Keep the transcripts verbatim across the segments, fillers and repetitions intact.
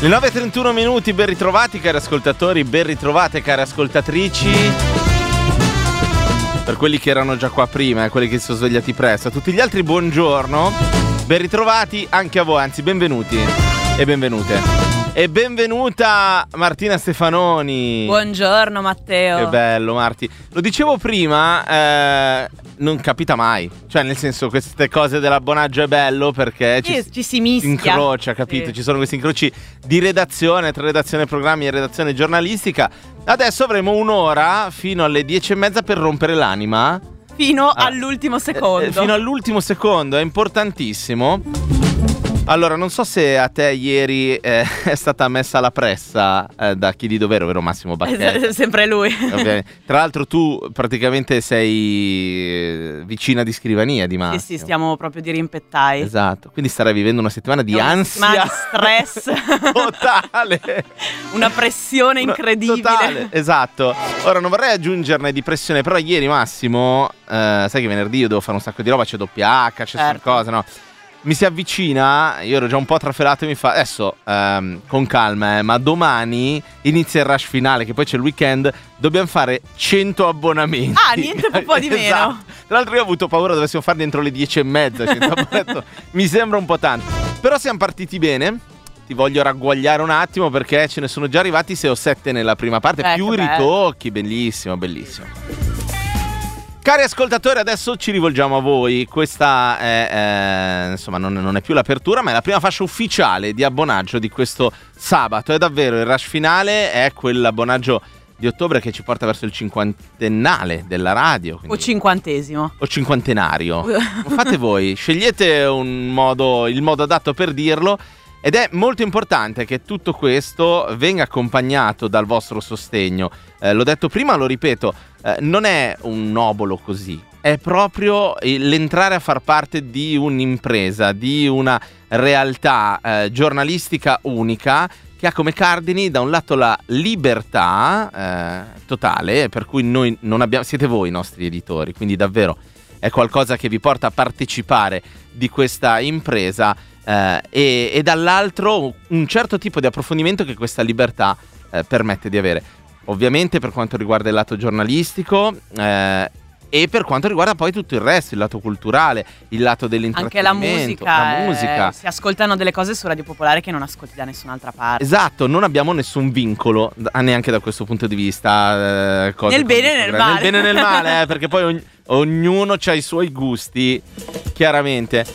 Le nove e trentuno minuti, ben ritrovati cari ascoltatori, ben ritrovate cari ascoltatrici. Per quelli che erano già qua prima e quelli che si sono svegliati presto, a tutti gli altri buongiorno, ben ritrovati anche a voi, anzi benvenuti e benvenute. E benvenuta Martina Stefanoni. Buongiorno Matteo. Che bello Marti. Lo dicevo prima, eh, non capita mai. Cioè nel senso, queste cose dell'abbonaggio è bello perché ci, ci, ci si mischia, incrocia, capito? Sì. Ci sono questi incroci di redazione tra redazione programmi e redazione giornalistica. Adesso avremo un'ora fino alle dieci e mezza per rompere l'anima. Fino ah, all'ultimo secondo. eh, Fino all'ultimo secondo, è importantissimo. Allora, non so se a te ieri eh, è stata messa la pressa eh, da chi di dovere, ovvero Massimo Bacchetta. Sempre lui. Ovviamente. Tra l'altro tu praticamente sei eh, vicina di scrivania di Massimo. Sì, sì, stiamo proprio di rimpettai. Esatto, quindi starai vivendo una settimana di una ansia. Settimana di stress. Totale. Una pressione incredibile. Totale, esatto. Ora non vorrei aggiungerne di pressione, però ieri Massimo, eh, sai che venerdì io devo fare un sacco di roba, c'è doppia H, c'è certo. cose, no? Mi si avvicina, io ero già un po' trafelato e mi fa, adesso ehm, con calma, eh, ma domani inizia il rush finale, che poi c'è il weekend, dobbiamo fare cento abbonamenti. Ah, niente, un po' di meno. Esatto. Tra l'altro io ho avuto paura dovessimo farli entro le dieci e mezza, mi sembra un po' tanto. Però siamo partiti bene, ti voglio ragguagliare un attimo perché ce ne sono già arrivati sei o sette nella prima parte, eh, più ritocchi, bellissimo, bellissimo. Cari ascoltatori, adesso ci rivolgiamo a voi. Questa è, eh, insomma, non, non è più l'apertura, ma è la prima fascia ufficiale di abbonaggio di questo sabato. È davvero il rush finale, è quell'abbonaggio di ottobre che ci porta verso il cinquantennale della radio. O cinquantesimo. O cinquantenario. Fate voi, scegliete un modo, il modo adatto per dirlo. Ed è molto importante che tutto questo venga accompagnato dal vostro sostegno. Eh, l'ho detto prima, lo ripeto, eh, non è un obolo così, è proprio l'entrare a far parte di un'impresa, di una realtà eh, giornalistica unica che ha come cardini da un lato la libertà eh, totale, per cui noi non abbiamo, siete voi i nostri editori, quindi davvero è qualcosa che vi porta a partecipare di questa impresa. Uh, e, e dall'altro un certo tipo di approfondimento che questa libertà uh, permette di avere, ovviamente per quanto riguarda il lato giornalistico uh, e per quanto riguarda poi tutto il resto, il lato culturale, il lato dell'intrattenimento, anche la musica, la musica. Eh, si ascoltano delle cose su Radio Popolare che non ascolti da nessun'altra parte. Esatto, non abbiamo nessun vincolo neanche da questo punto di vista, uh, nel bene e nel male, nel bene e nel male eh, perché poi ogn- ognuno ha i suoi gusti, chiaramente.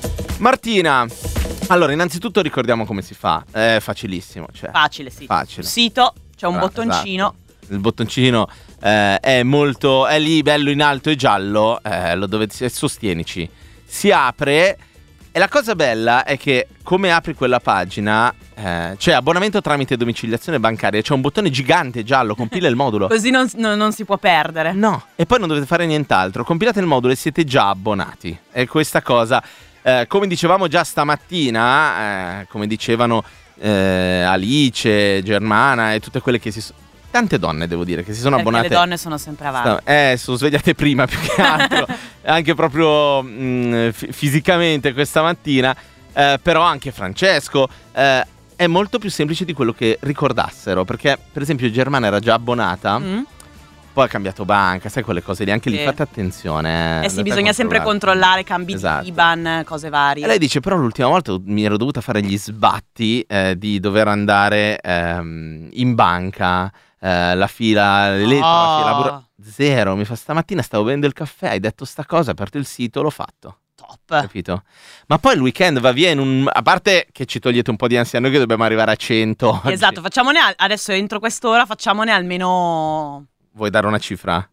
Martina, allora innanzitutto ricordiamo come si fa, è facilissimo, cioè, facile sì, facile. Sul sito c'è un ah, bottoncino, esatto. Il bottoncino eh, è molto, è lì bello in alto e giallo, eh, lo dovete, sostienici, si apre e la cosa bella è che come apri quella pagina eh, c'è abbonamento tramite domiciliazione bancaria, c'è un bottone gigante giallo, compila il modulo. Così non, non, non si può perdere. No, e poi non dovete fare nient'altro, compilate il modulo e siete già abbonati, e questa cosa... Eh, come dicevamo già stamattina, eh, come dicevano eh, Alice, Germana e tutte quelle che si sono... Tante donne, devo dire, che si sono Perché abbonate. Le donne sono sempre avanti. Eh, sono svegliate prima più che altro, anche proprio mh, f- fisicamente questa mattina. Eh, però anche Francesco. Eh, è molto più semplice di quello che ricordassero, perché per esempio Germana era già abbonata. Mm. Poi ha cambiato banca, sai quelle cose lì, anche sì. Lì fate attenzione. Eh sì, bisogna sempre controllare cambi esatto. di I B A N, cose varie. E lei dice, però l'ultima volta mi ero dovuta fare gli sbatti eh, di dover andare ehm, in banca, eh, la fila, le lettere, oh. la fila, bur- zero, mi fa stamattina stavo bevendo il caffè, hai detto sta cosa, ho aperto il sito, l'ho fatto. Top. Capito? Ma poi il weekend va via in un... A parte che ci togliete un po' di ansia noi che dobbiamo arrivare a cento. Esatto, oggi. facciamone, al- adesso entro quest'ora facciamone almeno... Vuoi dare una cifra?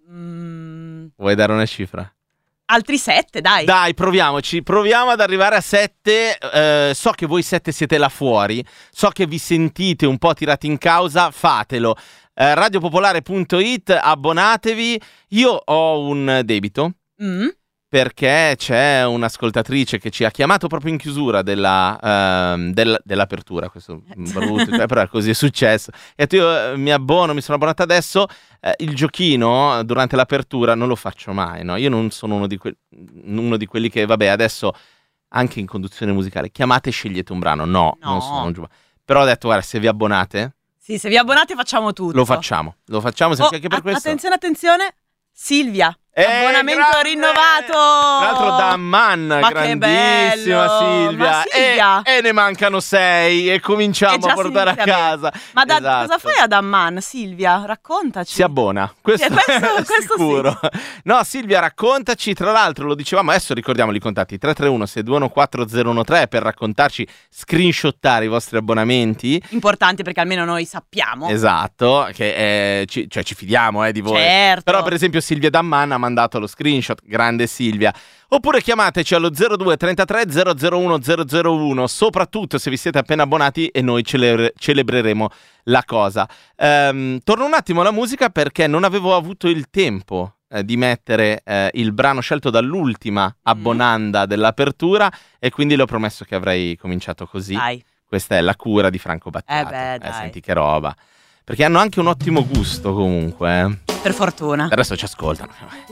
Mm. Vuoi dare una cifra? Altri sette, dai. Dai, proviamoci. Proviamo ad arrivare a sette. Eh, so che voi sette siete là fuori. So che vi sentite un po' tirati in causa. Fatelo. Eh, radiopopolare punto it, abbonatevi. Io ho un debito. Mm. Perché c'è un'ascoltatrice che ci ha chiamato proprio in chiusura della, uh, del, dell'apertura, questo brutto, cioè, però così è successo. E ha detto io eh, mi abbono, mi sono abbonato adesso, eh, il giochino durante l'apertura non lo faccio mai, no? Io non sono uno di, que- uno di quelli che, vabbè, adesso anche in conduzione musicale, chiamate e scegliete un brano, no, no. non sono un giovane. Però ho detto, guarda, se vi abbonate... Sì, se vi abbonate facciamo tutto. Lo facciamo, lo facciamo oh, anche per a- questo. Attenzione, attenzione, Silvia. Eh, Abbonamento grande! rinnovato. Tra l'altro da Amman, Ma che grandissima bello! Silvia. Ma Silvia. E, e ne mancano sei e cominciamo E già a portare si a inizia casa. Ma da, Esatto. cosa fai ad Amman, Silvia? Raccontaci. Si abbona, questo, Sì, questo- è questo sicuro. No, Silvia, raccontaci, tra l'altro lo dicevamo, adesso ricordiamo i contatti tre tre uno sei due uno quattro zero uno tre per raccontarci, screenshottare i vostri abbonamenti. Importante perché almeno noi sappiamo. Esatto, che eh, ci, cioè ci fidiamo eh, di voi. Certo. Però per esempio Silvia D'Amman ha mandato lo screenshot, grande Silvia. Oppure chiamateci allo zero due trentatré zero zero uno zero zero uno, soprattutto se vi siete appena abbonati e noi cele- celebreremo la cosa. Ehm, torno un attimo alla musica perché non avevo avuto il tempo eh, di mettere eh, il brano scelto dall'ultima abbonanda mm. dell'apertura e quindi le ho promesso che avrei cominciato così. Dai. Questa è La cura di Franco Battiato. Eh beh, dai. Eh, senti che roba. Perché hanno anche un ottimo gusto comunque. Eh. Per fortuna. Adesso ci ascoltano.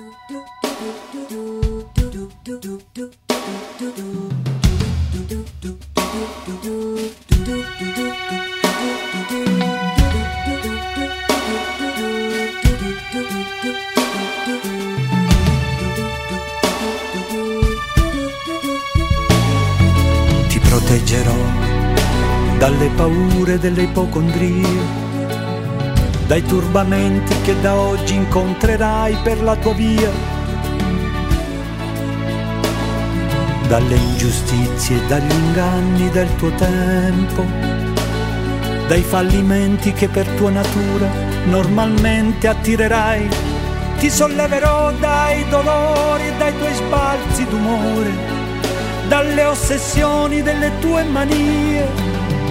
Ti proteggerò dalle paure delle ipocondrie, dai turbamenti che da oggi incontrerai per la tua via, dalle ingiustizie e dagli inganni del tuo tempo, dai fallimenti che per tua natura normalmente attirerai. Ti solleverò dai dolori e dai tuoi sbalzi d'umore, dalle ossessioni delle tue manie.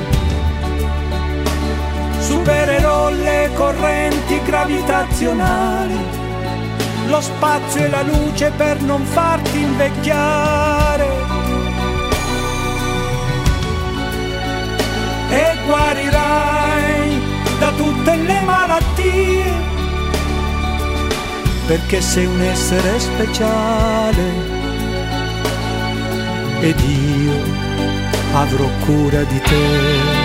Supererò le correnti gravitazionali, lo spazio e la luce per non farti invecchiare. E guarirai da tutte le malattie, perché sei un essere speciale ed io avrò cura di te.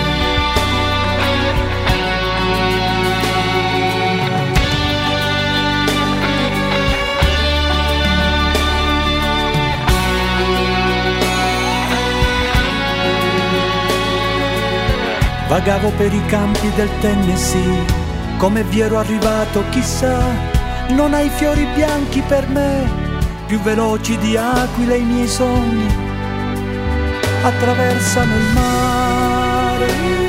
Vagavo per i campi del Tennessee, come vi ero arrivato chissà, non hai fiori bianchi per me, più veloci di aquile i miei sogni, attraversano il mare.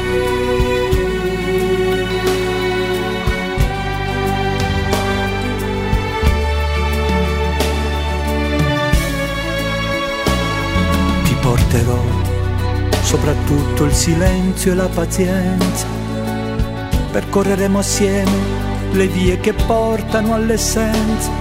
Ti porterò soprattutto il silenzio e la pazienza, percorreremo assieme le vie che portano all'essenza.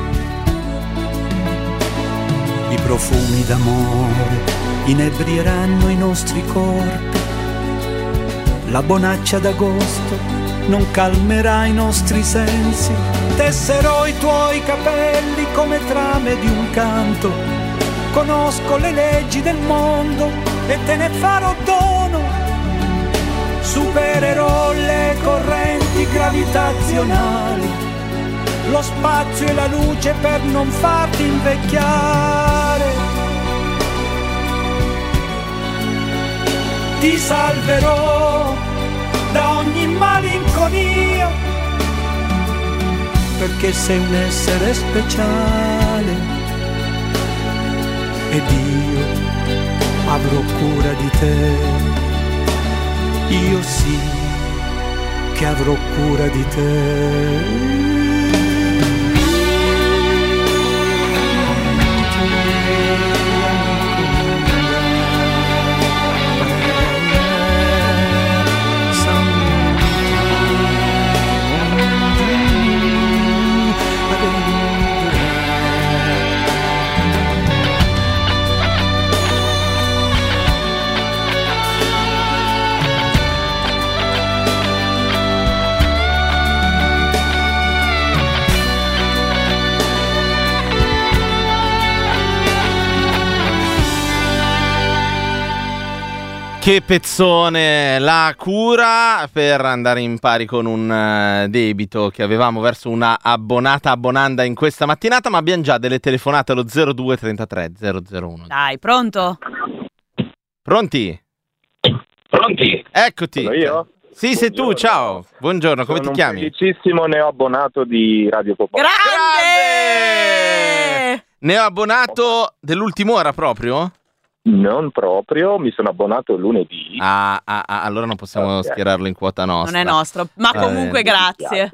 I profumi d'amore inebrieranno i nostri corpi, la bonaccia d'agosto non calmerà i nostri sensi. Tesserò i tuoi capelli come trame di un canto, conosco le leggi del mondo e te ne farò dono. Supererò le correnti gravitazionali, lo spazio e la luce per non farti invecchiare. Ti salverò da ogni malinconia, perché sei un essere speciale ed io avrò cura di te. Io sì che avrò cura di te. Che pezzone, la cura per andare in pari con un uh, debito che avevamo verso una abbonata abbonanda in questa mattinata, ma abbiamo già delle telefonate allo zero due trentatré zero zero uno. Dai, pronto? Pronti? Pronti? Eccoti. Sono io? Sì, sei tu, ciao. Buongiorno, come Sono ti chiami? un felicissimo neoabbonato di Radio Popolare. Grande! Neoabbonato dell'ultima ora proprio? Non proprio, mi sono abbonato lunedì. Ah, ah, ah, allora non possiamo Ok. schierarlo in quota nostra. Non è nostro, ma Va comunque bene. grazie.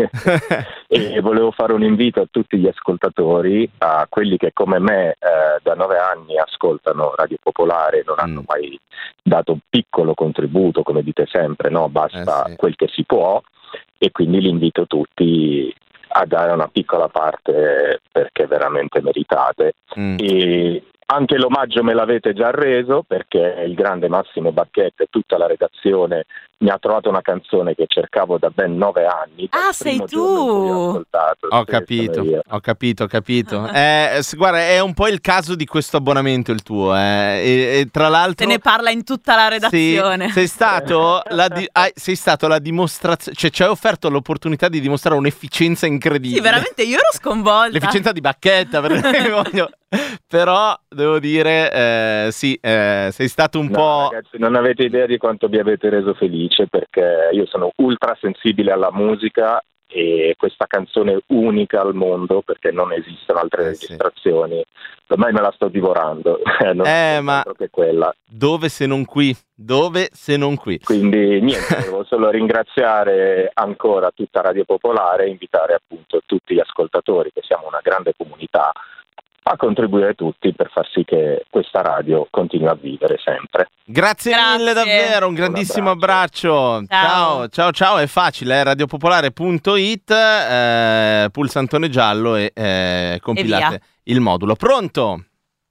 E volevo fare un invito a tutti gli ascoltatori, a quelli che come me eh, da nove anni ascoltano Radio Popolare e non hanno Mm. mai dato un piccolo contributo, come dite sempre, no? Basta Eh sì. quel che si può, e quindi li invito tutti a dare una piccola parte perché veramente meritate. Mm. E anche l'omaggio me l'avete già reso, perché il grande Massimo Bacchetto e tutta la redazione mi ha trovato una canzone che cercavo da ben nove anni. dal Ah, sei primo giorno in cui tu! ho ascoltato. Ho Sì, capito, sono io. ho capito, ho capito. Eh, s- guarda, è un po' il caso di questo abbonamento il tuo, eh. E, e tra l'altro... Se ne parla in tutta la Sì, redazione. sei stato la di- hai- sei stato la dimostrazione, cioè ci hai offerto l'opportunità di dimostrare un'efficienza incredibile. Sì, veramente, io ero sconvolta. L'efficienza di Bacchetta, perché voglio... Però devo dire, eh, sì, eh, sei stato un No, po'... ragazzi, non avete idea di quanto mi avete reso felice, perché io sono ultra sensibile alla musica e questa canzone unica al mondo, perché non esistono altre Eh, sì. registrazioni, ormai me la sto divorando. non Eh, so ma- altro che quella. Dove se non qui? Dove se non qui? Quindi niente, devo solo ringraziare ancora tutta Radio Popolare e invitare appunto tutti gli ascoltatori, che siamo una grande comunità, a contribuire tutti per far sì che questa radio continui a vivere sempre. Grazie, Grazie. mille davvero, un grandissimo abbraccio. Ciao. Ciao, ciao, ciao, è facile, eh? radiopopolare punto it, eh, pulsantone giallo e eh, compilate via. il modulo. Pronto?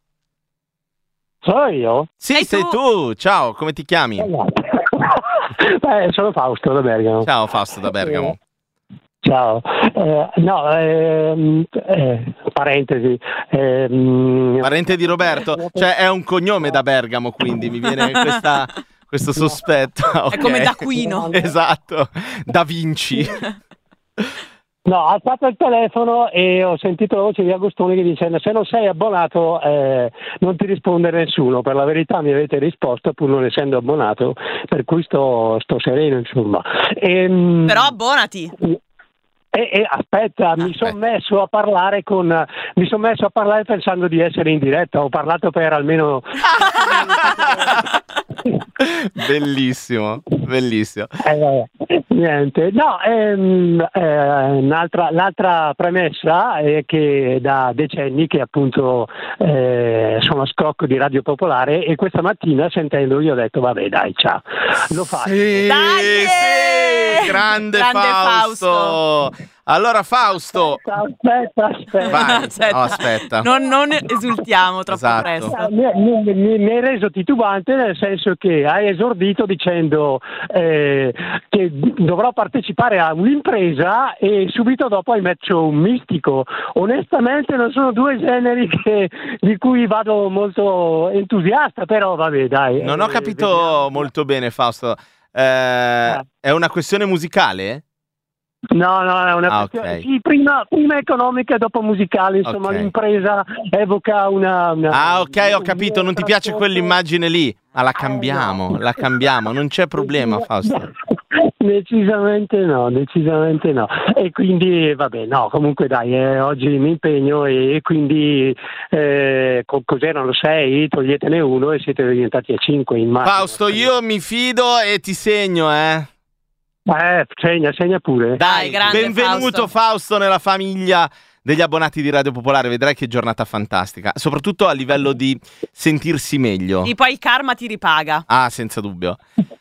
Sono io? Sì, Sei sei tu. tu. Ciao, come ti chiami? Eh, sono Fausto da Bergamo. Ciao Fausto da Bergamo. Ciao. Eh, no, ehm, eh, parentesi. ehm, Parente di Roberto, cioè è un cognome da Bergamo, quindi mi viene questa, questo sospetto. È Ok. come D'Aquino. Esatto, Da Vinci. No, ho alzato il telefono e ho sentito la voce di Agostoni che dice: se non sei abbonato eh, non ti risponde nessuno. Per la verità mi avete risposto pur non essendo abbonato, per cui sto, sto sereno, insomma. Ehm, Però abbonati. E, e aspetta, mi sono messo a parlare con mi sono messo a parlare pensando di essere in diretta. Ho parlato per almeno Bellissimo, bellissimo. eh, vabbè, niente. No, ehm, eh, un'altra, l'altra premessa è che da decenni che appunto eh, sono a scocco di Radio Popolare, e questa mattina sentendo io ho detto vabbè dai, ciao, lo faccio. Sì, Dai! sì, grande, Grande Fausto. Fausto. Allora Fausto, Aspetta, aspetta. vai. Aspetta. Oh, aspetta. Non, non esultiamo troppo Esatto. presto. Mi, mi- mi- mi hai reso titubante, nel senso che hai esordito dicendo eh, che dovrò partecipare a un'impresa e subito dopo hai messo un mistico. Onestamente non sono due generi che- di cui vado molto entusiasta, però vabbè dai. Non ho eh, capito vediamo. molto bene, Fausto. Eh, è una questione musicale? No, no, è una Ah, questione ok. sì, prima, prima economica e dopo musicale, insomma Ok. l'impresa evoca una, una Ah, ok, ho capito. Non ti piace quell'immagine lì? Ma la cambiamo, la cambiamo. Non c'è problema, Fausto. Decisamente no, decisamente no. E quindi vabbè, no, comunque dai, eh, oggi mi impegno e quindi eh, co- cos'erano sei? Toglietene uno e siete diventati a cinque, immagino. Fausto, io mi fido e ti segno, eh. Eh, segna, segna pure. Dai, grande benvenuto Fausto. Fausto nella famiglia degli abbonati di Radio Popolare. Vedrai che giornata fantastica, soprattutto a livello di sentirsi meglio. E poi il karma ti ripaga. Ah, senza dubbio.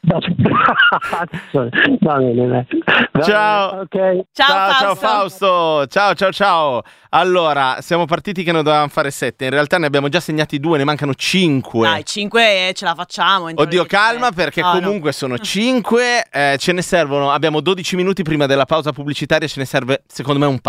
Va bene, dai. Va Ciao. bene, ok. Ciao, ciao, Fausto. ciao Fausto. Ciao, ciao, ciao. Allora, siamo partiti che ne dovevamo fare sette. In realtà ne abbiamo già segnati due, ne mancano cinque. Dai, cinque ce la facciamo. entro Oddio, le dieci e calma, mezza. perché No, no. comunque sono cinque. Eh, ce ne servono. Abbiamo dodici minuti prima della pausa pubblicitaria. Ce ne serve, secondo me, un paio.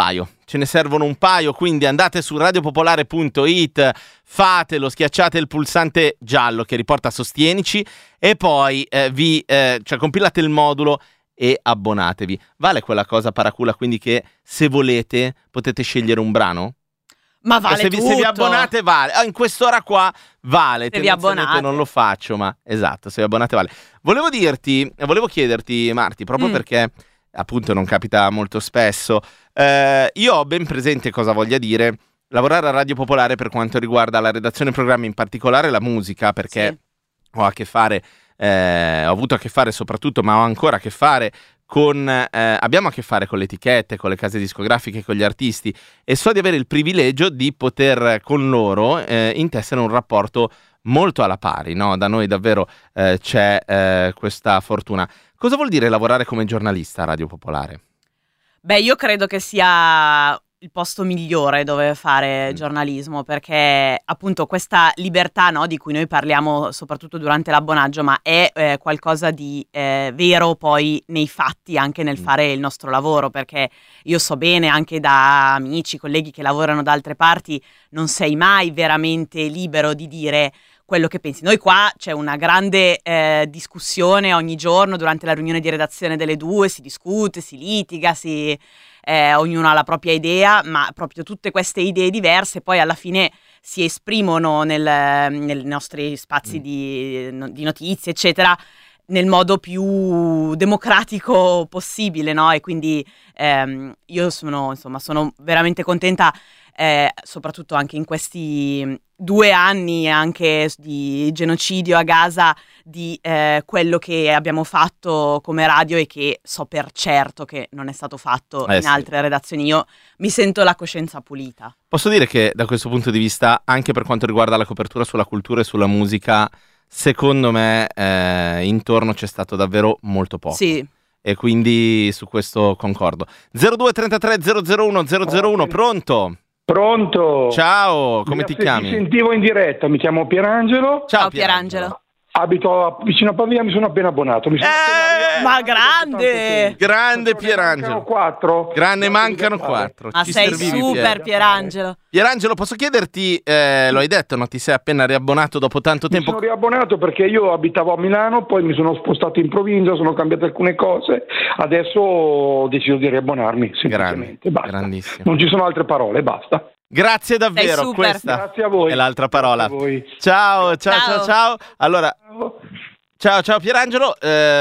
ce ne servono un paio, quindi andate su radiopopolare punto it, fatelo, schiacciate il pulsante giallo che riporta Sostienici e poi eh, vi eh, cioè compilate il modulo e abbonatevi. Vale quella cosa paracula, quindi, che se volete potete scegliere un brano? Ma vale se vi, tutto. se vi abbonate vale. Ah, in quest'ora qua vale. Se vi abbonate. Non lo faccio, ma esatto, se vi abbonate vale. Volevo dirti, volevo chiederti, Marti, proprio Mm. perché appunto non capita molto spesso, eh, io ho ben presente cosa voglia dire lavorare a Radio Popolare per quanto riguarda la redazione programmi, in particolare la musica, perché Sì. ho a che fare, eh, ho avuto a che fare soprattutto, ma ho ancora a che fare con, eh, abbiamo a che fare con le etichette, con le case discografiche, con gli artisti, e so di avere il privilegio di poter con loro eh, intessere un rapporto molto alla pari, no? Da noi davvero eh, c'è eh, questa fortuna. Cosa vuol dire lavorare come giornalista a Radio Popolare? Beh, io credo che sia il posto migliore dove fare Mm. giornalismo, perché appunto questa libertà, no, di cui noi parliamo soprattutto durante l'abbonaggio, ma è eh, qualcosa di eh, vero poi nei fatti, anche nel Mm. fare il nostro lavoro, perché io so bene anche da amici, colleghi che lavorano da altre parti, non sei mai veramente libero di dire quello che pensi. Noi qua c'è una grande eh, discussione ogni giorno durante la riunione di redazione delle due, si discute, si litiga, si, eh, ognuno ha la propria idea, ma proprio tutte queste idee diverse poi alla fine si esprimono nel, nei nostri spazi Mm. di, di notizie, eccetera, nel modo più democratico possibile, no? E quindi ehm, io sono, insomma, sono veramente contenta, eh, soprattutto anche in questi due anni anche di genocidio a Gaza, di eh, quello che abbiamo fatto come radio e che so per certo che non è stato fatto Eh in sì. altre redazioni. Io mi sento la coscienza pulita. Posso dire che da questo punto di vista, anche per quanto riguarda la copertura sulla cultura e sulla musica, secondo me eh, intorno c'è stato davvero molto poco. Sì. E quindi su questo concordo. zero due trentatré zero zero uno zero zero uno, pronto? Pronto? Ciao, come ti Mi- chiami? Ti sentivo in diretta, mi chiamo Pierangelo, Ciao, Ciao Pierangelo. abito a- vicino a Pavia, mi sono appena abbonato. Mi sono Eh, appena ma abbonato dopo tanto grande! tempo. Grande Ne Pierangelo. mancano quattro. Grande, Non mancano devo fare. quattro. Ma Ci sei servivi, super Pier. Pierangelo. Pierangelo, posso chiederti, eh, lo hai detto, no? Ti sei appena riabbonato dopo tanto Mi tempo. sono riabbonato perché io abitavo a Milano, poi mi sono spostato in provincia, sono cambiate alcune cose, adesso ho deciso di riabbonarmi, Grande, semplicemente, basta. grandissimo. Non ci sono altre parole, basta. Grazie davvero, super. questa Grazie a voi. è l'altra parola. Grazie a voi. Ciao, ciao, ciao, Ciao. ciao. Allora, Ciao. ciao, ciao Pierangelo,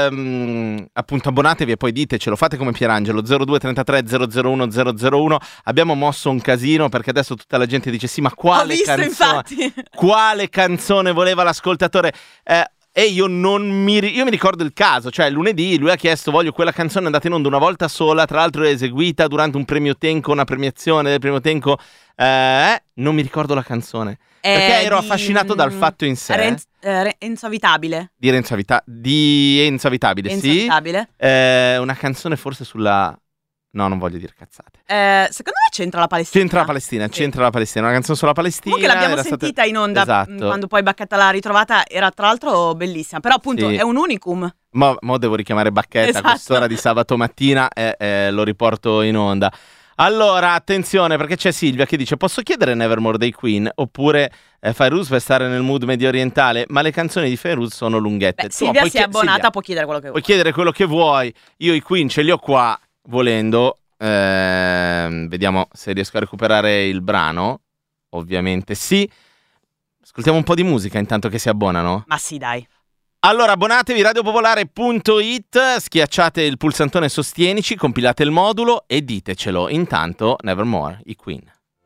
ehm, appunto abbonatevi e poi ditecelo, fate come Pierangelo, zero due trentatré zero zero uno zero zero uno. Abbiamo mosso un casino perché adesso tutta la gente dice sì, ma Ho quale visto, canzone? infatti. Quale canzone voleva l'ascoltatore? Eh, e io non mi, ri- io mi ricordo il caso, cioè lunedì lui ha chiesto voglio quella canzone andata in onda una volta sola, tra l'altro eseguita durante un premio Tenco, una premiazione del premio Tenco, eh, non mi ricordo la canzone. Perché Eh, ero di, affascinato dal mm, fatto in sé Renz- eh, Re- Enzo Avitabile. di Renzo Avita- di Enzo Avitabile, Enzo sì. Avitabile. Eh, una canzone forse sulla... No, non voglio dire cazzate. Eh, secondo me c'entra la Palestina. C'entra la Palestina, Sì. c'entra la Palestina, una canzone sulla Palestina. Comunque l'abbiamo era stata- sentita in onda, Esatto. mh, quando poi Bacchetta l'ha ritrovata, era tra l'altro bellissima, però appunto Sì. è un unicum. Mo, mo devo richiamare Bacchetta Esatto. a quest'ora di sabato mattina e eh, lo riporto in onda. Allora, attenzione, perché c'è Silvia che dice posso chiedere Nevermore dei Queen oppure eh, Fairuz per stare nel mood medio orientale, ma le canzoni di Fairuz sono lunghette. Beh, Tu Silvia puoi si è chie- abbonata, Silvia, può chiedere quello che puoi vuoi. chiedere quello che vuoi. Io i Queen ce li ho qua, volendo. Ehm, vediamo se riesco a recuperare il brano. Ovviamente sì. Ascoltiamo un po' di musica intanto che si abbonano. Ma sì, dai. Allora abbonatevi radiopopolare punto it, schiacciate il pulsantone Sostienici, compilate il modulo e ditecelo. Intanto Nevermore, i Queen.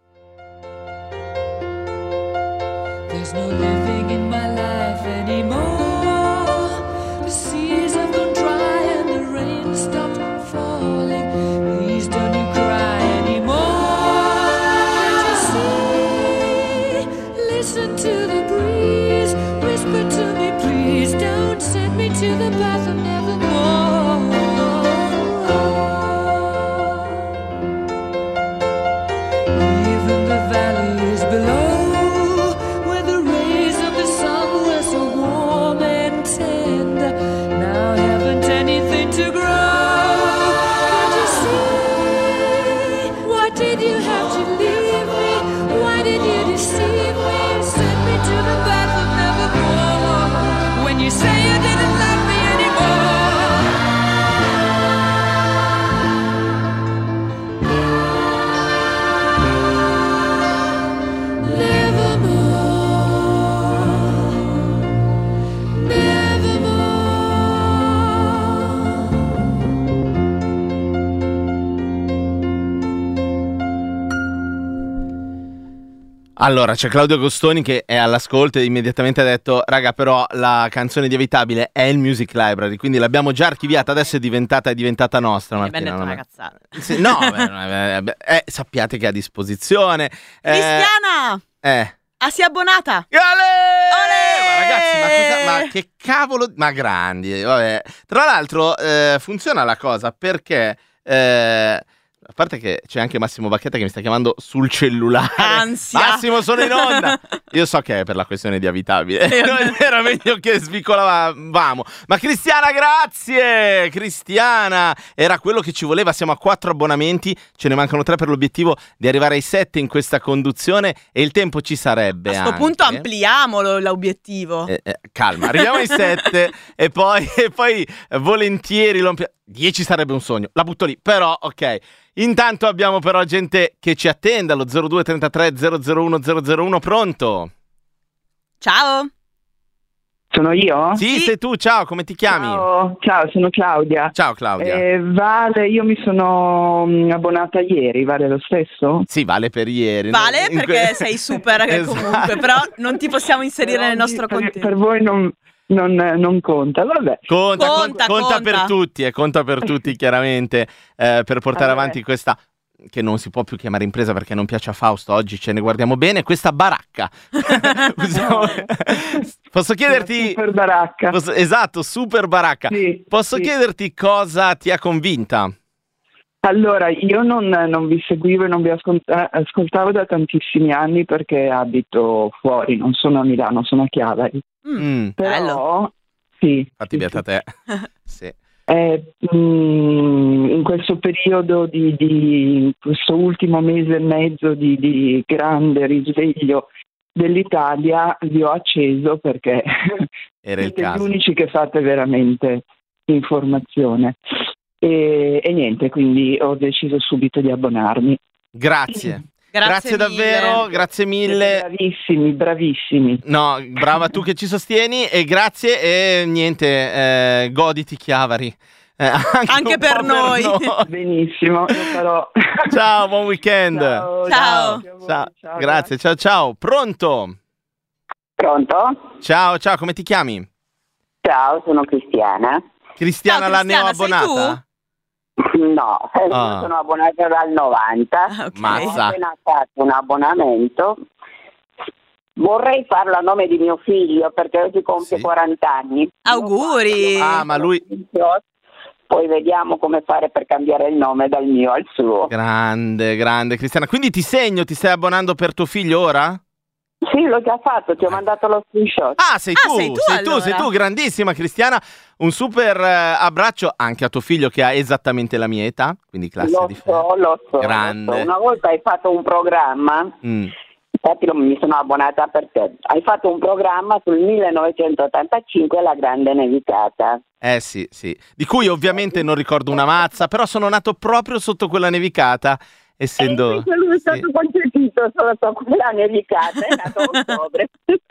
There's no living in my life anymore. The seas have gone dry and the rain stopped falling. Please don't you cry anymore. Can't you see? Listen to the breeze. Whisper to me, please don't send me to the path of nevermore. Even the valleys below, where the rays of the sun did you have to leave me? Why did you deceive me? Send me to the path of nevermore. When you say you didn't love me anymore. Nevermore. Nevermore. Allora, c'è Claudio Agostoni che è all'ascolto e immediatamente ha detto: raga, però la canzone di Evitabile è il Music Library, quindi l'abbiamo già archiviata, adesso è diventata, è diventata nostra, Mi abbiamo Martina. detto non una è- cazzata. Sì, no, beh, non è- beh, eh, sappiate che è a disposizione. Eh, Cristiana! Eh. Ah, si è abbonata! Olè! Ma Olè! ragazzi, ma, cosa, ma che cavolo, ma grandi, vabbè. Tra l'altro eh, funziona la cosa perché eh, a parte che c'è anche Massimo Bacchetta che mi sta chiamando sul cellulare. Ansia! Massimo, sono in onda. Io so che è per la questione di Avitabile. Era meglio che svicolavamo. Ma Cristiana, grazie! Cristiana, era quello che ci voleva. Siamo a quattro abbonamenti, ce ne mancano tre per l'obiettivo di arrivare ai sette in questa conduzione e il tempo ci sarebbe. A sto anche. punto ampliamolo l'obiettivo. Eh, eh, calma, arriviamo ai sette e poi, e poi eh, volentieri lo amplia- dieci sarebbe un sogno, la butto lì, però ok. Intanto abbiamo però gente che ci attende allo zero due trentatré zero zero uno zero zero uno. Pronto? Ciao! Sono io? Sì, sei tu, ciao, come ti chiami? Ciao, ciao, sono Claudia. Ciao Claudia. Eh, vale, io mi sono mm, abbonata ieri, vale lo stesso? Sì, vale per ieri. Vale In perché que- sei super eh, Esatto. comunque, però non ti possiamo inserire Però nel nostro per, contesto. per voi non, non, non conta, vabbè. Conta, con- Conta, conta, conta. per tutti e conta per tutti chiaramente eh, per portare Vabbè. avanti questa che non si può più chiamare impresa perché non piace a Fausto, oggi ce ne guardiamo bene, questa baracca. Usiamo- Posso chiederti Super baracca. posso- esatto, super baracca. Sì, Posso sì. chiederti cosa ti ha convinta? Allora, io non, non vi seguivo e non vi ascolta- ascoltavo da tantissimi anni perché abito fuori, non sono a Milano, sono a Chiavari. Mm, Mm, Però, Bello. sì. infatti sì, beata sì. te. Sì. Eh, mm, in questo periodo di, di questo ultimo mese e mezzo di, di grande risveglio dell'Italia vi ho acceso perché Era il siete caso. gli unici che fate veramente informazione e, e niente, quindi ho deciso subito di abbonarmi. Grazie. Grazie, davvero, mille. grazie Siete mille. bravissimi, bravissimi. No, brava tu che ci sostieni e grazie e niente, eh, goditi Chiavari. Eh, anche Anche un per po' noi. Benissimo, lo farò. Ciao, buon weekend. Ciao, Ciao. grazie a voi, Ciao, ciao, grazie, ciao ciao. Pronto? Pronto? Ciao, ciao, come ti chiami? Ciao, sono Cristiana. Cristiana, Ciao, la Cristiana, sei neoabbonata? No, io Ah. sono abbonata dal novanta. Ah, ok. Mazza. Ho appena fatto un abbonamento. Vorrei farlo a nome di mio figlio perché oggi compie Sì. quaranta anni. Auguri. Ah, ma lui- Poi vediamo come fare per cambiare il nome dal mio al suo. Grande, grande Cristiana. Quindi ti segno, ti stai abbonando per tuo figlio ora? Sì, l'ho già fatto, ti ho mandato lo screenshot. Ah, sei Ah, tu, sei tu, sei tu, allora. sei tu, grandissima Cristiana. Un super eh, abbraccio anche a tuo figlio che ha esattamente la mia età, quindi classe Lo di so, lo so, Grande. lo so. Una volta hai fatto un programma, Mm. infatti lo- mi sono abbonata per te. Hai fatto un programma sul millenovecentottantacinque, la grande nevicata. Eh sì, sì. Di cui ovviamente non ricordo una mazza, però sono nato proprio sotto quella nevicata, essendo... E invece lui è sì. stato concepito sotto quella nevicata, è nato a ottobre.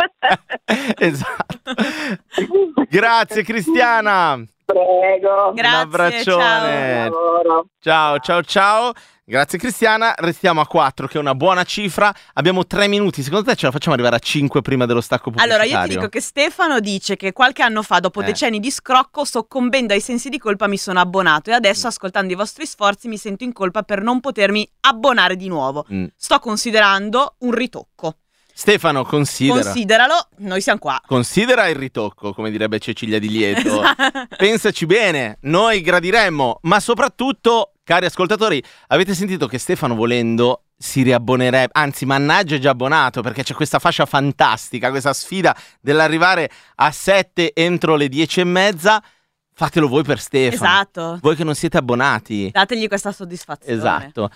Esatto. Grazie Cristiana. Prego. Grazie, Un abbraccione. Buon lavoro. Ciao, ciao, ciao. Grazie Cristiana, restiamo a quattro, che è una buona cifra. Abbiamo tre minuti, secondo te ce la facciamo arrivare a cinque prima dello stacco pubblicitario? Allora, io ti dico che Stefano dice che qualche anno fa, dopo Eh. decenni di scrocco, soccombendo ai sensi di colpa, mi sono abbonato e adesso, ascoltando i vostri sforzi, mi sento in colpa per non potermi abbonare di nuovo. Mm. Sto considerando un ritocco. Stefano, considera. Consideralo, noi siamo qua. Considera il ritocco, come direbbe Cecilia Di Lieto. Esatto. Pensaci bene, noi gradiremmo, ma soprattutto, cari ascoltatori, avete sentito che Stefano volendo si riabbonerebbe, anzi mannaggia è già abbonato perché c'è questa fascia fantastica, questa sfida dell'arrivare a sette entro le dieci e mezza. Fatelo voi per Stefano. Esatto. Voi che non siete abbonati. Dategli questa soddisfazione. Esatto.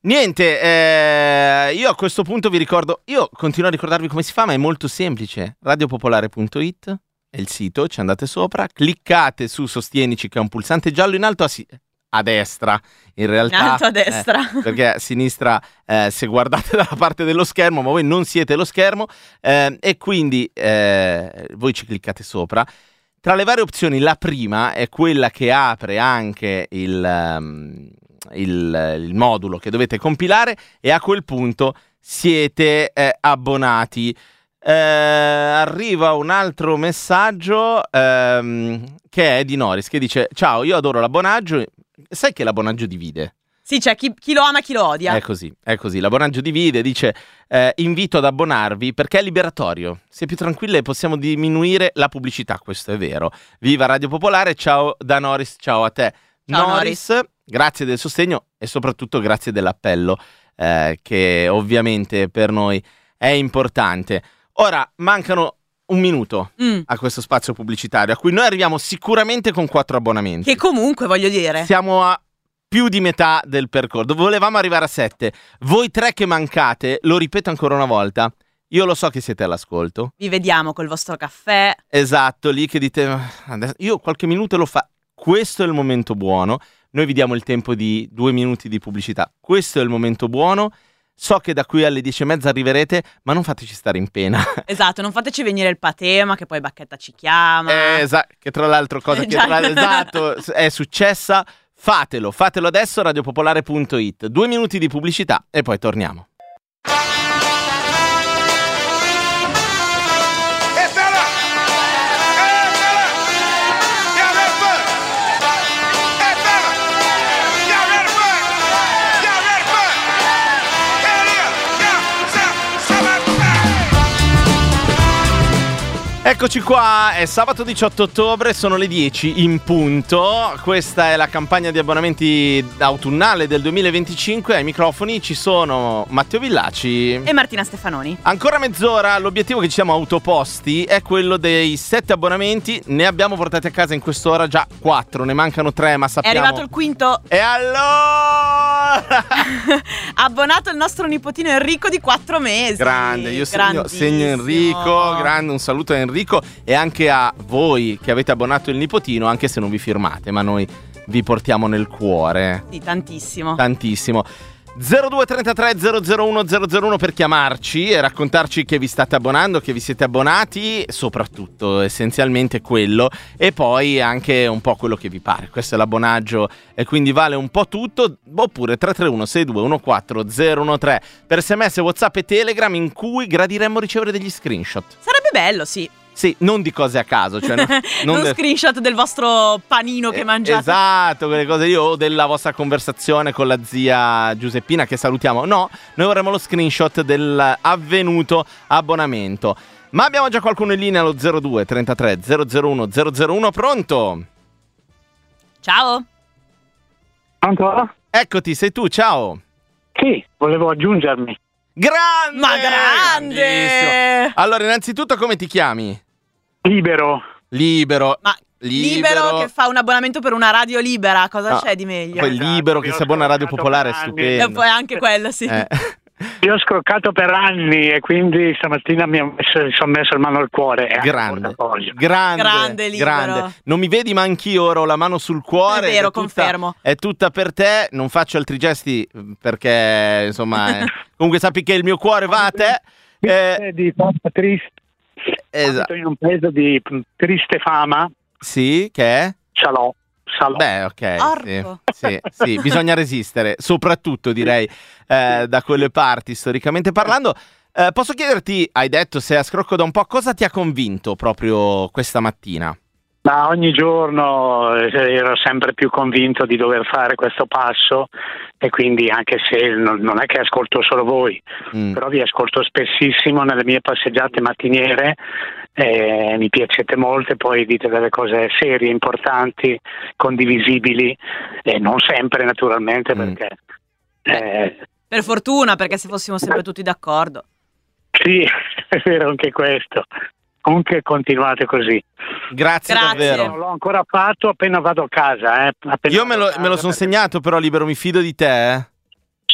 Niente, eh, io a questo punto vi ricordo, io continuo a ricordarvi come si fa, ma è molto semplice. radiopopolare punto it è il sito, ci andate sopra, cliccate su Sostienici, che è un pulsante giallo in alto a, si- a destra, in realtà. In alto a destra. Eh, perché a sinistra, eh, se guardate dalla parte dello schermo, ma voi non siete lo schermo, eh, e quindi eh, voi ci cliccate sopra. Tra le varie opzioni, la prima è quella che apre anche il... Um, Il, il modulo che dovete compilare e a quel punto siete eh, abbonati. Eh, arriva un altro messaggio ehm, che è di Noris che dice: ciao, io adoro l'abbonaggio. Sai che l'abbonaggio divide? Sì, c'è chi, chi lo ama, chi lo odia. È così, è così. L'abbonaggio divide, dice eh, invito ad abbonarvi perché è liberatorio. Si è più tranquilli e possiamo diminuire la pubblicità, questo è vero. Viva Radio Popolare, ciao da Noris, ciao a te. Ciao, Noris, Noris. Grazie del sostegno e soprattutto grazie dell'appello, eh, che ovviamente per noi è importante. Ora mancano un minuto Mm. a questo spazio pubblicitario, a cui noi arriviamo sicuramente con quattro abbonamenti. Che comunque, voglio dire, Siamo a più di metà del percorso. Volevamo arrivare a sette. Voi tre che mancate, lo ripeto ancora una volta, io lo so che siete all'ascolto. vi vediamo col vostro caffè. Esatto, lì che dite, "Adesso- io qualche minuto lo fa. Questo è il momento buono. Noi vi diamo il tempo di due minuti di pubblicità. Questo è il momento buono. So che da qui alle dieci e mezza arriverete, ma non fateci stare in pena. Esatto, non fateci venire il patema che poi Bacchetta ci chiama. Eh, esa- che tra l'altro cosa Eh, che già. tra esatto è successa. Fatelo, fatelo adesso, radiopopolare punto it. Due minuti di pubblicità e poi torniamo. Eccoci qua, è sabato diciotto ottobre, sono le dieci in punto. Questa è la campagna di abbonamenti autunnale del duemilaventicinque. Ai microfoni ci sono Matteo Villaci E Martina Stefanoni. Ancora mezz'ora. L'obiettivo che ci siamo autoposti è quello dei sette abbonamenti. Ne abbiamo portati a casa in quest'ora già quattro, ne mancano tre, ma È sappiamo... arrivato il quinto. E allora... Abbonato il nostro nipotino Enrico di quattro mesi. Grande, io segno, Grandissimo. segno Enrico, grande, un saluto a Enrico e anche a voi che avete abbonato il nipotino, anche se non vi firmate, ma noi vi portiamo nel cuore. Sì, tantissimo. Tantissimo. zero due trentatré zero zero uno zero zero uno per chiamarci e raccontarci che vi state abbonando, che vi siete abbonati, soprattutto essenzialmente quello, e poi anche un po' quello che vi pare. Questo è l'abbonaggio e quindi vale un po' tutto. Oppure tre tre uno sei due uno quattro zero uno tre per sms, WhatsApp e Telegram, in cui gradiremmo ricevere degli screenshot. Sarebbe bello, sì. Sì, non di cose a caso, cioè no- non Un de- screenshot del vostro panino che Eh, mangiate. Esatto, quelle cose lì, o della vostra conversazione con la zia Giuseppina che salutiamo. No, noi vorremmo lo screenshot dell'avvenuto abbonamento. Ma abbiamo già qualcuno in linea allo zero due trentatré zero zero uno zero zero uno. Pronto? Ciao. Pronto? Eccoti, sei tu, ciao. Sì, volevo aggiungermi. Grande! Ma grande! Grandissimo. Allora, innanzitutto come ti chiami? Libero. Libero. Ma libero, che fa un abbonamento per una radio libera, cosa No, c'è di meglio? Poi libero che Io si abbona a Radio sono Popolare è per anni. E stupendo. poi anche quello, sì. Eh. Io ho scroccato per anni e quindi stamattina mi, ho messo, mi sono messo in mano al cuore. e anche il Grande, portafoglio. grande, Grande, Libero. grande. Non mi vedi, ma anch'io ora ho la mano sul cuore. È vero, ed tutta- confermo. È tutta per te. Non faccio altri gesti perché, insomma, eh, comunque sappi che il mio cuore va a te. Eh, Di forza triste. esatto. In un paese di triste fama, Sì, che è? Salò. Salò. Beh, ok. Orco. Sì, sì, sì, bisogna resistere, soprattutto direi eh, da quelle parti, storicamente parlando. Eh, posso chiederti, hai detto sei a scrocco da un po', cosa ti ha convinto proprio questa mattina? Ma ogni giorno eh, ero sempre più convinto di dover fare questo passo e quindi anche se non, non è che ascolto solo voi, Mm. però vi ascolto spessissimo nelle mie passeggiate mattiniere, eh, mi piacete molto e poi dite delle cose serie, importanti, condivisibili e non sempre naturalmente Mm. perché eh, Per fortuna, perché se fossimo sempre tutti d'accordo. sì, è vero anche questo. Comunque continuate così. Grazie, Grazie. davvero. Non l'ho ancora fatto, appena vado a casa. Eh. Appena Io me vado lo, a casa, me lo sono perché- segnato, però Libero, mi fido di te. eh. Sì,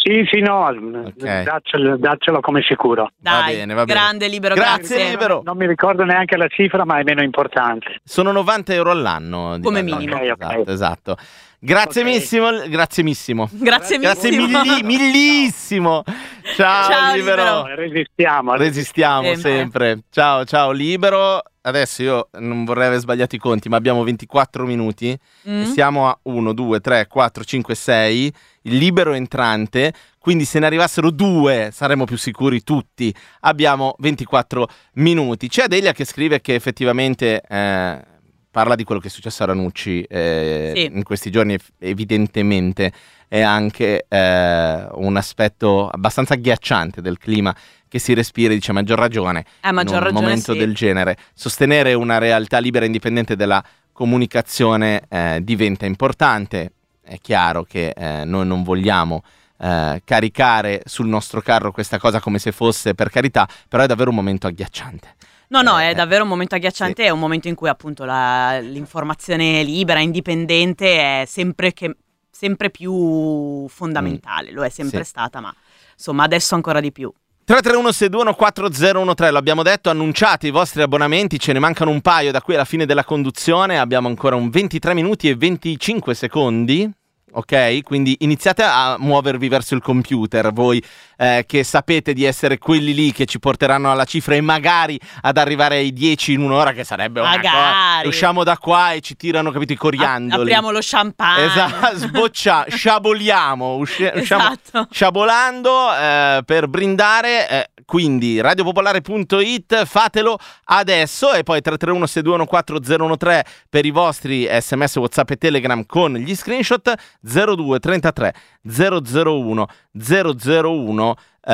Sì, sì, no, Okay. daccelo, daccelo come sicuro. Dai, Va bene, va bene. grande Libero, Grazie, grazie. Libero. Non mi ricordo neanche la cifra, ma è meno importante. Sono novanta euro all'anno. di Come valore. minimo. Ok, ok. Esatto, esatto. Grazie Ok. missimo, grazie missimo. Grazie, Grazie missimo. milli- millissimo. Ciao, Ciao, Libero. Libero. Resistiamo. Resistiamo Sempre. sempre. Ciao, ciao, Libero. Adesso io non vorrei aver sbagliato i conti, ma abbiamo ventiquattro minuti. Mm? E siamo a uno, due, tre, quattro, cinque, sei. Il libero entrante. Quindi se ne arrivassero due saremmo più sicuri tutti. Abbiamo ventiquattro minuti. C'è Adelia che scrive che effettivamente eh, parla di quello che è successo a Ranucci eh, Sì. in questi giorni. ev- Evidentemente è anche eh, un aspetto abbastanza agghiacciante del clima che si respira, dice maggior ragione Eh, maggior in un ragione, momento sì. del genere. Sostenere una realtà libera e indipendente della comunicazione eh, diventa importante. È chiaro che eh, noi non vogliamo eh, caricare sul nostro carro questa cosa come se fosse per carità, però è davvero un momento agghiacciante. No, no, Eh, è davvero un momento agghiacciante, è un momento in cui appunto la- l'informazione libera, indipendente è sempre, che, sempre più fondamentale, lo è sempre Sì. stata, ma insomma adesso ancora di più. tre tre uno sei due uno quattro zero uno tre, l'abbiamo detto, annunciate i vostri abbonamenti, ce ne mancano un paio da qui alla fine della conduzione, abbiamo ancora un ventitré minuti e venticinque secondi. Ok, quindi iniziate a muovervi verso il computer, voi eh, che sapete di essere quelli lì che ci porteranno alla cifra e magari ad arrivare ai dieci in un'ora, che sarebbe una cosa. Magari. Usciamo da qua e ci tirano, capito, i coriandoli. Apriamo lo champagne. Esatto, sboccia, sciaboliamo, usci- usciamo Esatto. sciabolando eh, per brindare. eh, quindi radiopopolare punto it, fatelo adesso. E poi tre tre uno sei due uno quattro zero uno tre per i vostri sms, WhatsApp e Telegram con gli screenshot. Zero due trentatré zero zero uno zero zero uno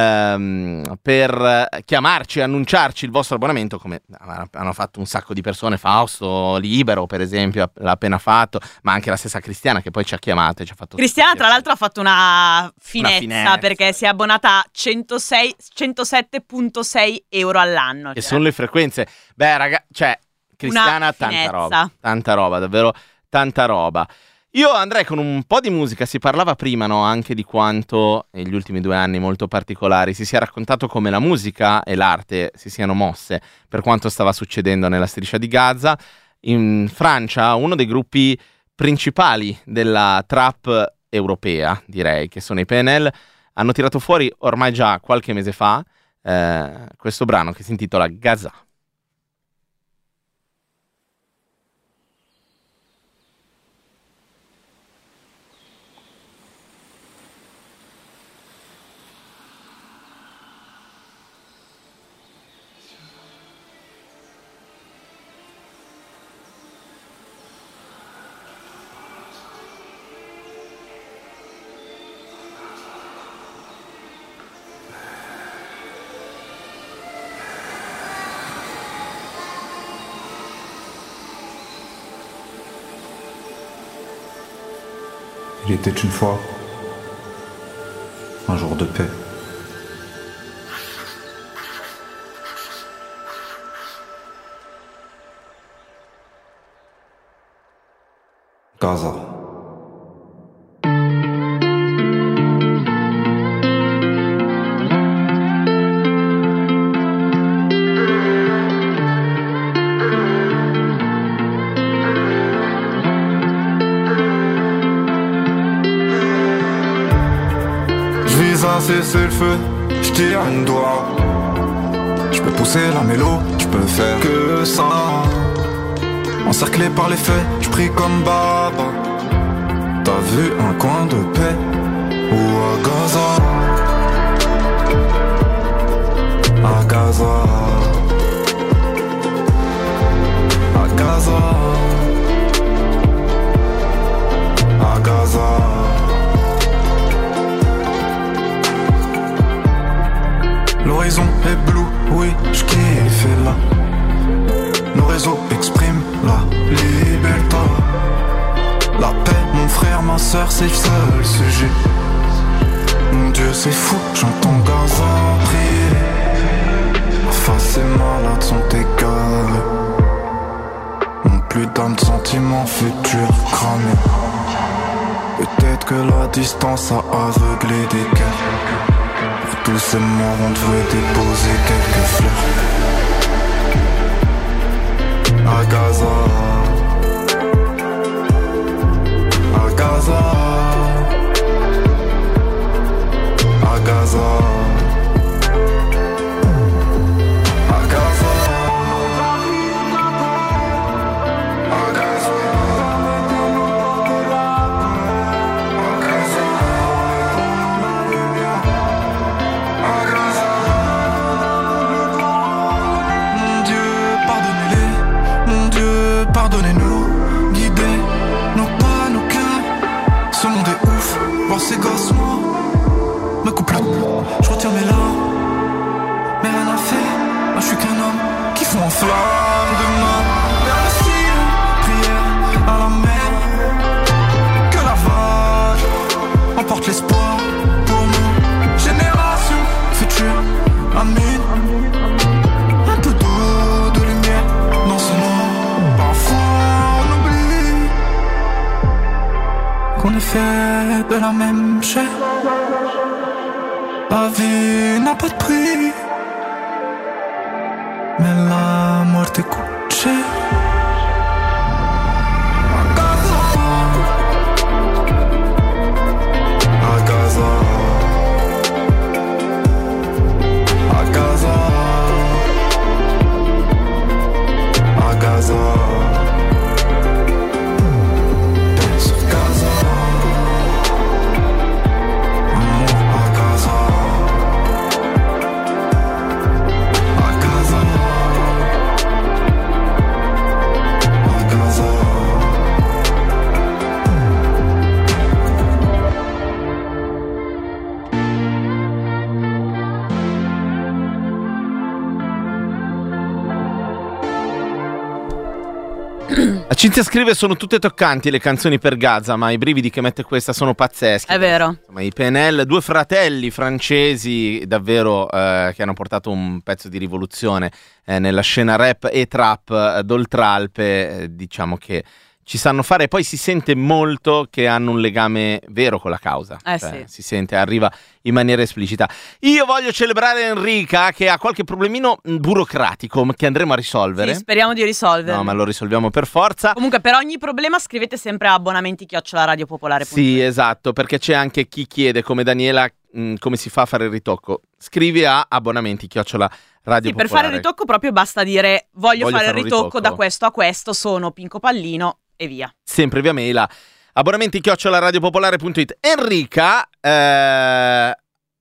ehm, per chiamarci e annunciarci il vostro abbonamento, come hanno fatto un sacco di persone. Fausto Libero per esempio l'ha appena fatto, ma anche la stessa Cristiana che poi ci ha chiamato e ci ha fatto Cristiana tra l'altro ha fatto una finezza, finezza. perché si è abbonata a centosei centosette virgola sei euro all'anno. che cioè. sono le frequenze. Beh raga, cioè Cristiana tanta finezza. roba, tanta roba, davvero tanta roba. Io andrei con un po' di musica. Si parlava prima, no, anche di quanto negli ultimi due anni molto particolari si sia raccontato come la musica e l'arte si siano mosse per quanto stava succedendo nella striscia di Gaza. In Francia uno dei gruppi principali della trap europea, direi, che sono i P N L, hanno tirato fuori ormai già qualche mese fa eh, questo brano che si intitola Gaza. Il était une fois un jour de paix. Gaza. Je vise à cesser le feu, je tire une doigt. Je peux pousser la mélo, je peux faire que ça. Encerclé par les faits, je prie comme Baba. T'as vu un coin de paix ou à Gaza? À Gaza. À Gaza. À Gaza. L'horizon est bleu, oui, je kiffe là. Nos réseaux expriment la liberté. La paix, mon frère, ma soeur, c'est le seul sujet. Mon Dieu, c'est fou, j'entends Gaza prier. Ma face et malade sont égarés. Mon plus d'âme de sentiments futurs cramés. Peut-être Peut-être que la distance a aveuglé des cœurs. Pour tous ces morts on devrait déposer quelques fleurs. À Gaza, à Gaza, à Gaza, à Gaza. Pardonnez-nous, guidez nos pas, nos cœurs. Ce monde est ouf, voir ces gosses, moi me coupe le cou, je retire mes larmes. Mais rien à faire, moi je suis qu'un homme qui fond en flamme demain. Merci, prière à la mer. Que la vague emporte l'espoir pour nous. Génération future, amine. Un peu d'eau, de lumière dans ce noir. On est fait de la même chair. La vie n'a pas de prix, mais la mort coûte cher. À Gaza, à Gaza, à Gaza, à Gaza. Cinzia scrive: sono tutte toccanti le canzoni per Gaza, ma i brividi che mette questa sono pazzeschi. È vero. Insomma, i P N L, due fratelli francesi davvero eh, che hanno portato un pezzo di rivoluzione eh, nella scena rap e trap eh, d'Oltralpe, eh, diciamo che ci sanno fare, e poi si sente molto che hanno un legame vero con la causa. Eh cioè, sì. Si sente, arriva in maniera esplicita. Io voglio celebrare Enrica che ha qualche problemino burocratico che andremo a risolvere. Sì, speriamo di risolverlo. No, ma lo risolviamo per forza. Comunque per ogni problema scrivete sempre a abbonamenti chiocciola radiopopolare punto it. Sì, esatto, perché c'è anche chi chiede, come Daniela, mh, come si fa a fare il ritocco. Scrivi a abbonamenti chiocciola radio Sì, per popolare. fare il ritocco proprio basta dire voglio, Voglio fare fare il un ritocco, ritocco. da questo a questo, sono Pinco Pallino e via. Sempre via mail a abbonamenti chiocciola radio popolare punto it. Enrica eh...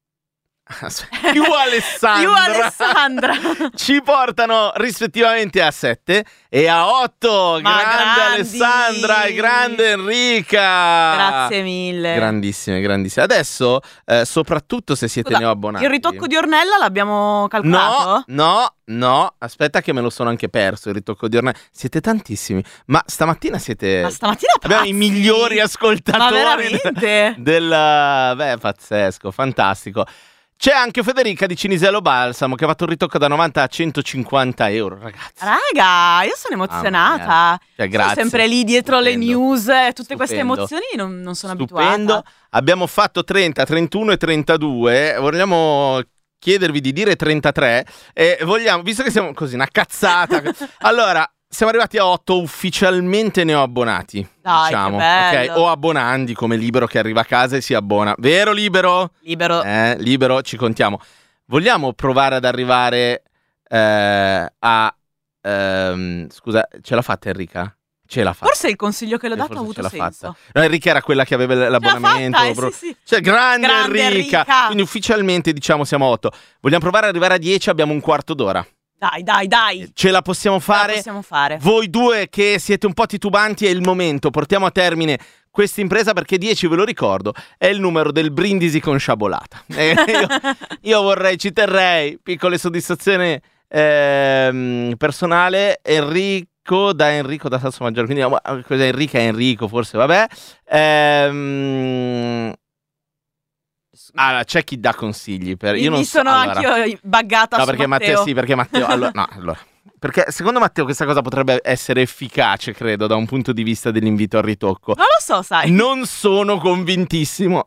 più Alessandra, Più Alessandra. ci portano rispettivamente a sette e a otto. Ma grande grandi. Alessandra e grande Enrica. Grazie mille. Grandissime, grandissime. Adesso, eh, soprattutto se siete Scusa, neoabbonati. il ritocco di Ornella l'abbiamo calcolato? No, no, no, aspetta che me lo sono anche perso il ritocco di Ornella. Siete tantissimi, ma stamattina siete... Ma stamattina abbiamo pazzi. i migliori ascoltatori. Ma veramente? Del... Beh, pazzesco, fantastico. C'è anche Federica di Cinisello Balsamo che ha fatto un ritocco da novanta a centocinquanta euro, ragazzi. Raga, io sono emozionata. Cioè, grazie. Sono sempre lì dietro Stupendo. le news, e tutte Stupendo. queste emozioni non, non sono Stupendo. abituata. Abbiamo fatto trenta, trentuno e trentadue. Vogliamo chiedervi di dire trentatré e vogliamo, visto che siamo così, una cazzata. Allora, siamo arrivati a otto ufficialmente neoabbonati. Dai, diciamo, che bello. ok? O abbonandi come Libero che arriva a casa e si abbona. Vero Libero? Libero. Eh, Libero, ci contiamo. Vogliamo provare ad arrivare eh, a... ehm, scusa, ce l'ha fatta Enrica? Ce l'ha fatta. Forse il consiglio che l'ho dato ha Forse avuto ce l'ha senso. fatta. No, Enrica era quella che aveva l'abbonamento. fatta, eh, bro- sì, sì. Cioè, grande, Grande Enrica. Enrica. Quindi ufficialmente diciamo siamo a otto. Vogliamo provare ad arrivare a dieci, abbiamo un quarto d'ora. Dai, dai, dai. Ce la possiamo Ce la fare? possiamo fare. Voi due che siete un po' titubanti, è il momento. Portiamo a termine questa impresa perché dieci, ve lo ricordo, è il numero del brindisi con sciabolata. E io, io vorrei, ci terrei, piccole soddisfazioni ehm, personale. Enrico da Enrico da Sasso Maggiore, quindi oh, cos'è Enrica e Enrico forse, vabbè. Ehm... Allora, c'è chi dà consigli per... Mi, io non mi so, sono allora... anch'io buggata No, su perché Matteo. Matteo sì, perché Matteo allora, no, allora perché secondo Matteo questa cosa potrebbe essere efficace, credo, da un punto di vista dell'invito al ritocco. Non lo so, sai. Non sono convintissimo.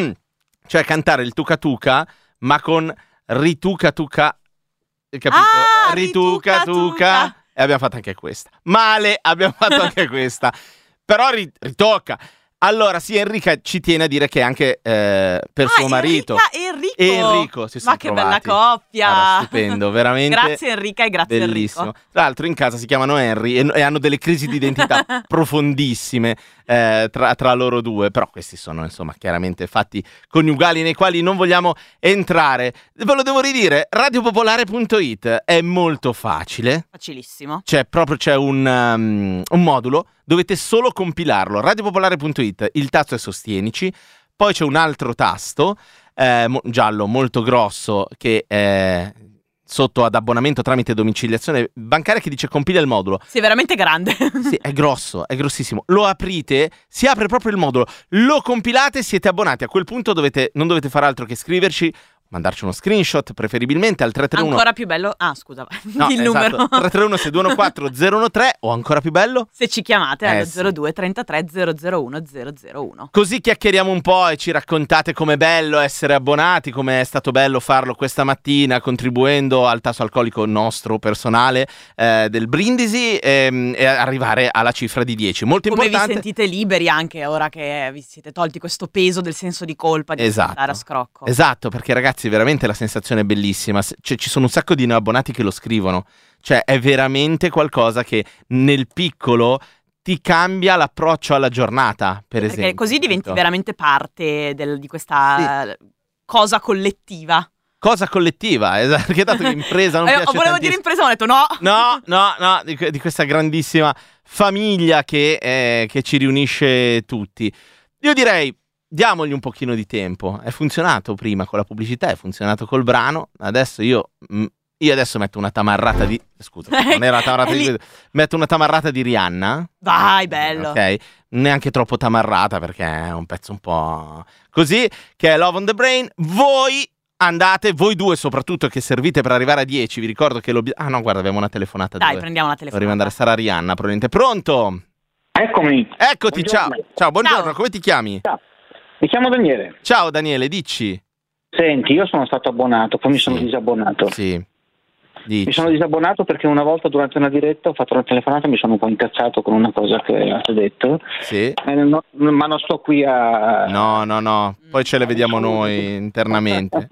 Cioè cantare il tuca tuca, ma con rituca tuca, capito? Ah, rituca rituca, tuca. tuca. E abbiamo fatto anche questa. Male, abbiamo fatto anche questa. Però ri- ritocca. Allora, sì, Enrica ci tiene a dire che anche eh, per Ah, suo marito Enrica e Enrico. Enrico si sono Ma che bella trovati. coppia. Era stupendo, veramente. Grazie Enrica e grazie Bellissimo. Enrico. Tra l'altro in casa si chiamano Henry e, e hanno delle crisi di identità profondissime eh, tra, tra loro due, però questi sono insomma chiaramente fatti coniugali nei quali non vogliamo entrare. Ve lo devo ridire, radiopopolare punto it è molto facile. Facilissimo. C'è proprio c'è un, um, un modulo, dovete solo compilarlo. radiopopolare punto it, il tasto è sostienici, poi c'è un altro tasto eh, mo- giallo molto grosso che è sotto ad abbonamento tramite domiciliazione bancaria che dice compila il modulo. Sei veramente grande. Sì, è grosso, è grossissimo. Lo aprite, si apre proprio il modulo, lo compilate, siete abbonati. A quel punto dovete, non dovete fare altro che scriverci, mandarci uno screenshot preferibilmente al tre tre uno. Ancora più bello. Ah, scusa, No, il esatto, numero. tre tre uno sei due uno quattro zero uno tre o ancora più bello Se ci chiamate Eh, allo sì. zero due trentatré zero zero uno zero zero uno. Così chiacchieriamo un po' e ci raccontate com'è bello essere abbonati, com'è stato bello farlo questa mattina contribuendo al tasso alcolico nostro personale eh, del Brindisi ehm, e arrivare alla cifra di dieci. Molto Come vi importante. sentite liberi anche ora che vi siete tolti questo peso del senso di colpa di Esatto. andare a scrocco. Esatto, perché ragazzi veramente la sensazione è bellissima. S- Cioè, ci sono un sacco di neoabbonati che lo scrivono. Cioè è veramente qualcosa che nel piccolo ti cambia l'approccio alla giornata, per Perché esempio. così diventi capito? veramente parte del- di questa cosa collettiva. Cosa collettiva, esatto, perché dato che impresa non Eh, piace volevo tantissimo. dire impresa, ma ho detto no. No, no, no, di, que- di questa grandissima famiglia che, eh, che ci riunisce tutti. Io direi, diamogli un pochino di tempo. È funzionato prima con la pubblicità, è funzionato col brano. Adesso io, mm, io adesso metto una tamarrata di... Scusa, non era una tamarrata È di... lì. Metto una tamarrata di Rihanna. Vai, bello. Ok, neanche troppo tamarrata perché è un pezzo un po' così, che è Love on the Brain. Voi... Andate, voi due soprattutto che servite per arrivare a dieci, vi ricordo che l'obiettivo... Ah no, guarda, abbiamo una telefonata. Dai, dove... prendiamo una Dovremmo telefonata. andare, sarà Rihanna probabilmente. Pronto? Eccomi. Eccoti, ciao. Buongiorno. Ciao, buongiorno, Ciao. come ti chiami? Mi chiamo Daniele. Ciao Daniele, dici. Senti, io sono stato abbonato, poi mi sono Sì. disabbonato. Sì, dici. Mi sono disabbonato perché una volta durante una diretta ho fatto una telefonata e mi sono un po' incazzato con una cosa che avete detto. Sì. Eh, no- ma non sto qui a... No, no, no, poi ce le vediamo noi internamente.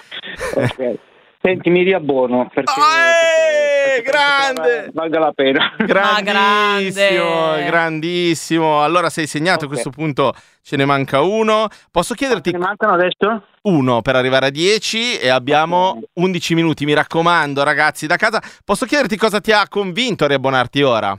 Ok. Senti, mi riabbono perché, Eh, perché- perché grande! penso che valga la pena. Grandissimo, grande. grandissimo. Allora sei segnato, Ok. a questo punto ce ne manca uno. Posso chiederti Ne mancano adesso? uno per arrivare a dieci e abbiamo Ok. undici minuti, mi raccomando ragazzi da casa. Posso chiederti cosa ti ha convinto a riabbonarti ora?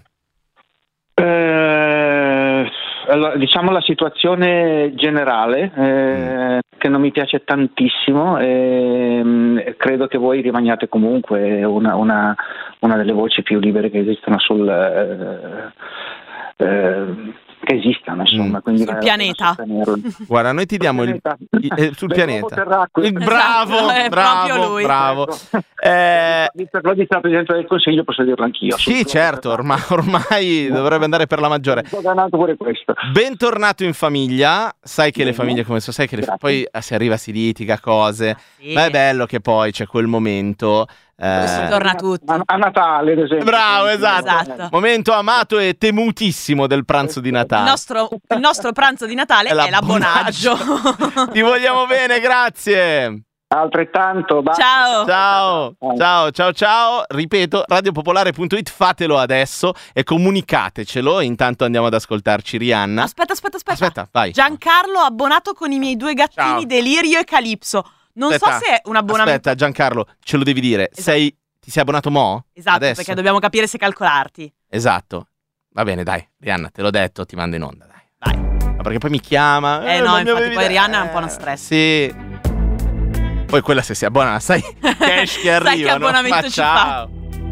Eh, allora, diciamo la situazione generale eh, che non mi piace tantissimo e mh, credo che voi rimaniate comunque una, una, una delle voci più libere che esistono sul eh, eh, che esistano insomma, Mm. quindi Sul vale la pena pianeta. sostenerlo. Guarda, noi ti diamo il, il- eh, sul Del pianeta. globo terracqueo. Il bravo, Esatto, è bravo, proprio lui. bravo. Ecco. Eh, Per lo dice la Presidente del Consiglio posso dirlo anch'io. Sul sì, globo certo, ormai, ormai dovrebbe andare per la maggiore. Ho ganato pure questo. Bentornato in famiglia. Sai che le Bene. famiglie come so, sai che le fa- Grazie. poi eh, si arriva, si litiga, cose. Sì. Ma è bello che poi c'è quel momento. eh, Si torna a tutti. A, a Natale, ad esempio. Bravo, esatto. Esatto. Momento amato e temutissimo del pranzo di Il Natale. nostro, il nostro pranzo di Natale È è l'abbonaggio. Ti vogliamo bene, grazie. Altrettanto. ba- Ciao. Ciao, ciao, ciao, ciao. Ripeto, radiopopolare punto it, fatelo adesso e comunicatecelo. Intanto andiamo ad ascoltarci Rihanna. Aspetta, aspetta, aspetta. Aspetta, vai. Giancarlo abbonato con i miei due gattini Ciao. Delirio e Calipso. Non Aspetta, so se è un abbonamento. Aspetta, Giancarlo, ce lo devi dire. Esatto. Sei, ti sei abbonato mo? Esatto, Adesso? perché dobbiamo capire se calcolarti. Esatto. Va bene, dai. Rihanna, te l'ho detto, ti mando in onda, dai. Vai. Ma perché poi mi chiama. Eh, no, non mi infatti avevi poi detto. Rihanna è un po' uno stress. Sì. Poi quella se si abbona, sai cash che Sai che arrivano. abbonamento Ma ci ciao.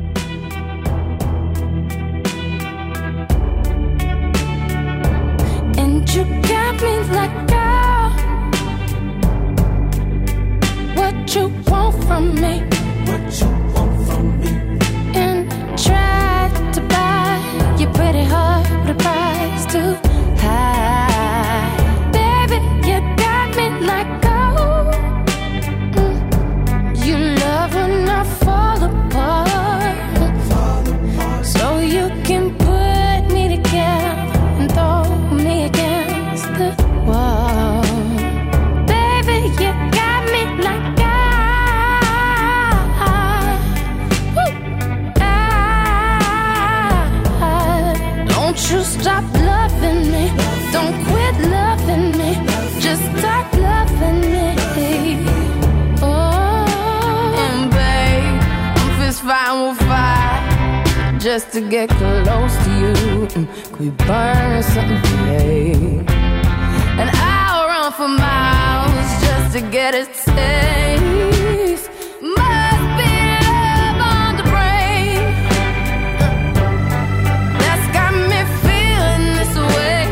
And you got me like, girl, what you want from me? What you want from me? And just to get close to you. Could we burn something today? And I'll run for miles just to get a taste. Must be love on the brain that's got me feeling this way.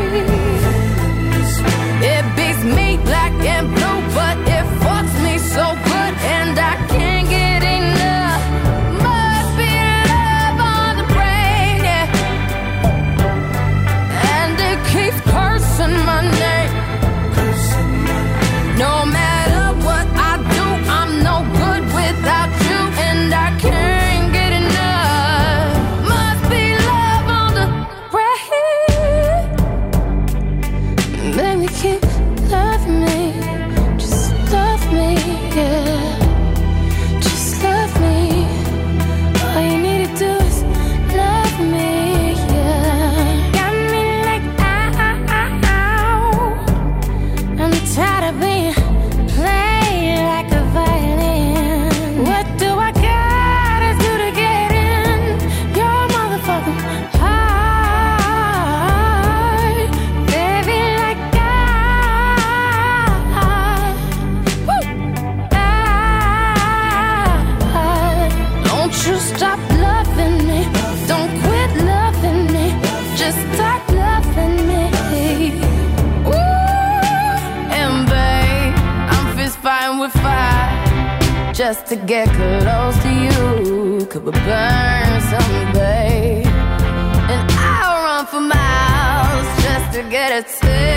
It beats me black and blue, but it fucks me so good, and I can't get enough. Must be love on the brain, yeah. And it keeps cursing my name. No matter what I do, I'm no good without you, and I can't get enough. Must be love on the brain. Baby, keep loving me, just love me, yeah. Just love me. All you need to do is love me, yeah. Got me like ow. I'm tired of being played like a violin. What do I gotta do to get in your motherfucking heart? Baby, like I, woo, I, don't you stop loving me, don't quit loving me, just start loving me. Ooh, and babe, I'm fist fighting with fire just to get close to you. Could we burn something, babe? And I'll run for miles just to get a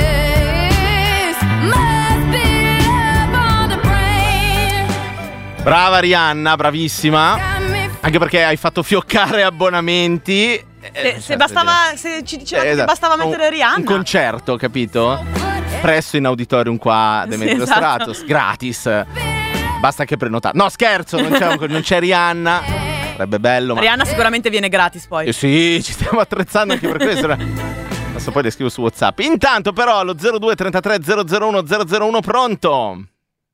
taste. Must be love on the brain. Brava Rihanna, bravissima. Anche perché hai fatto fioccare abbonamenti. Se, se bastava, se ci diceva che bastava mettere Rihanna. Un concerto, capito? Presso in auditorium qua De Sì, Metro esatto. Stratos, gratis. Basta che prenotare. No, scherzo, non c'è, non c'è Rihanna. Sarebbe bello, ma Rihanna sicuramente viene gratis poi. Eh sì, ci stiamo attrezzando anche per questo. Adesso poi le scrivo su WhatsApp. Intanto però allo zero due trentatré zero zero uno zero zero uno pronto?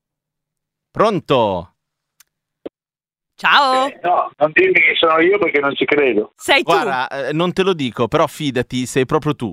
Pronto? Ciao. Eh, no, non dirmi che sono io perché non ci credo. Sei tu. Guarda, eh, non te lo dico, però fidati, sei proprio tu.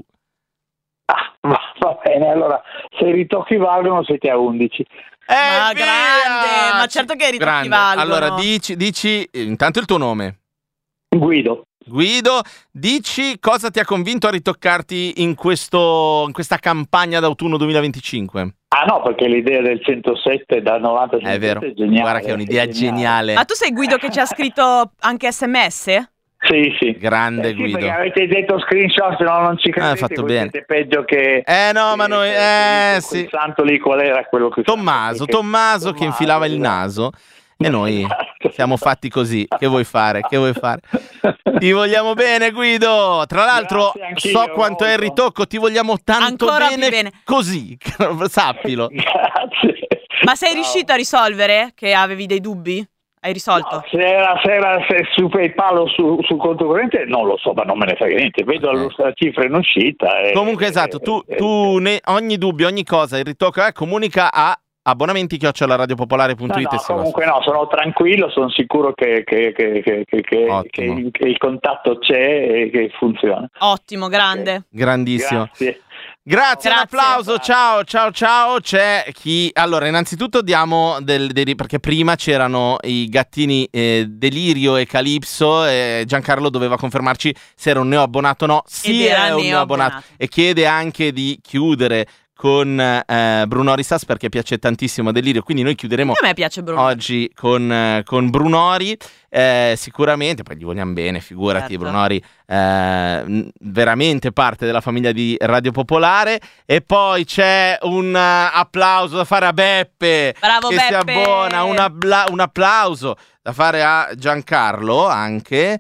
Ah, va, va bene, allora se i ritocchi valgono siete a undici. Ma grande, ma certo che i ritocchi Grande. valgono. Allora dici, dici eh, intanto il tuo nome. Guido. Guido, dici cosa ti ha convinto a ritoccarti in, questo, in questa campagna d'autunno duemilaventicinque? Ah no, perché l'idea del centosette da novanta È vero, è geniale. guarda che è un'idea geniale. Ma tu sei Guido che ci ha scritto anche sms? Sì, sì. Grande Eh sì, Guido. perché avete detto screenshot, no, non ci credete. Ah, hai fatto voi bene. siete peggio che... Eh no, ma noi... Eh quel sì. santo lì, qual era quello che... Tommaso, che- Tommaso che infilava il naso. E noi Esatto. siamo fatti così. Che vuoi fare? Che vuoi fare? Ti vogliamo bene, Guido. Tra l'altro, Grazie, anch'io, so quanto è il molto. ritocco. Ti vogliamo tanto Ancora più bene, bene. così. Sappilo. Grazie. Ma sei riuscito a risolvere? Che avevi dei dubbi? Hai risolto? No, se era, se era se su PayPal o su, sul conto corrente non lo so, ma non me ne frega niente. Vedo Ok. la cifra in uscita. E, Comunque, esatto. Tu, e- tu ne- ogni dubbio, ogni cosa, il ritocco eh, comunica a abbonamenti chiocciola radiopopolare punto it. No, no, e si va comunque su. no, sono tranquillo, sono sicuro che, che, che, che, che, che, Ottimo. che- che il contatto c'è e che funziona. Ottimo, grande. Grandissimo. Grazie. Grazie, un Grazie. applauso, ciao, ciao, ciao. C'è chi... Allora, innanzitutto diamo del, del- perché prima c'erano i gattini eh, Delirio e Calypso e Giancarlo doveva confermarci se era un neoabbonato o no. Sì, Ed era è un neoabbonato. neoabbonato. E chiede anche di chiudere con eh, Bruno Risas perché piace tantissimo a Delirio, quindi noi chiuderemo A me piace Bruno. oggi con, eh, con Brunori, eh, sicuramente, poi gli vogliamo bene, figurati, Certo. Brunori eh, n- veramente parte della famiglia di Radio Popolare. E poi c'è un eh, applauso da fare a Beppe, Bravo, che si Beppe. abbona, un, abla- un applauso da fare a Giancarlo anche.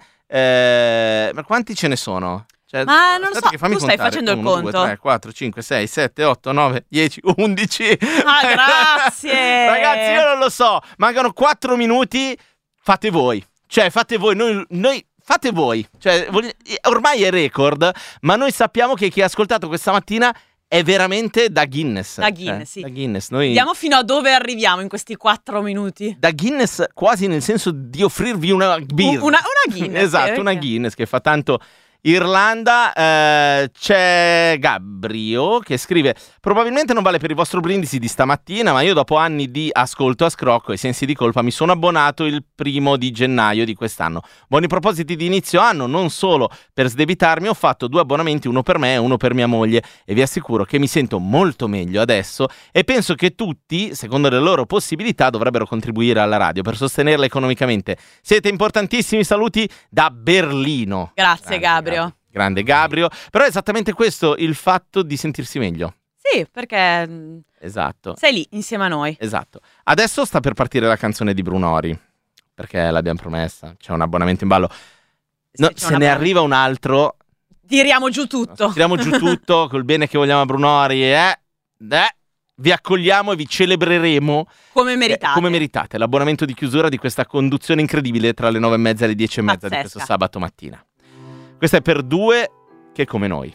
Eh, ma quanti ce ne sono? Cioè, Ma non lo aspetta so, che fammi tu stai contare. facendo il uno, due, conto? tre, quattro, cinque, sei, sette, otto, nove, dieci, undici. Ah, grazie. Ragazzi, io non lo so. Mancano quattro minuti. Fate voi. Cioè, fate voi. Noi, noi fate voi. Cioè, vogli- ormai è record. Ma noi sappiamo che chi ha ascoltato questa mattina è è veramente da Guinness. Da Guinness, cioè, sì. Da Guinness. Noi... Vediamo fino a dove arriviamo in questi quattro minuti. Da Guinness quasi nel senso di offrirvi una birra. Una, una Guinness. Esatto, eh, una perché- Guinness che fa tanto Irlanda. Eh, c'è Gabrio che scrive: probabilmente non vale per il vostro brindisi di stamattina, ma io dopo anni di ascolto a scrocco e sensi di colpa mi sono abbonato il primo di gennaio di quest'anno. Buoni propositi di inizio anno, non solo per sdebitarmi, ho fatto due abbonamenti, uno per me e uno per mia moglie, e vi assicuro che mi sento molto meglio adesso e penso che tutti, secondo le loro possibilità, dovrebbero contribuire alla radio per sostenerla economicamente. Siete importantissimi, saluti da Berlino. Grazie, Grande, Gabrio. Grande Gabrio, però è esattamente questo il fatto di sentirsi meglio. Sì, perché mh, Esatto. sei lì insieme a noi. Esatto. Adesso sta per partire la canzone di Brunori, perché l'abbiamo promessa, c'è un abbonamento in ballo. No, c'è se una ne bella- arriva un altro, Tiriamo giù tutto. tiriamo giù tutto col bene che vogliamo a Brunori, eh, eh, vi accogliamo e vi celebreremo Come eh, meritate. come meritate l'abbonamento di chiusura di questa conduzione incredibile tra le nove e mezza e le dieci e mezza di Pazzesca. questo sabato mattina. Questo è per due che come noi.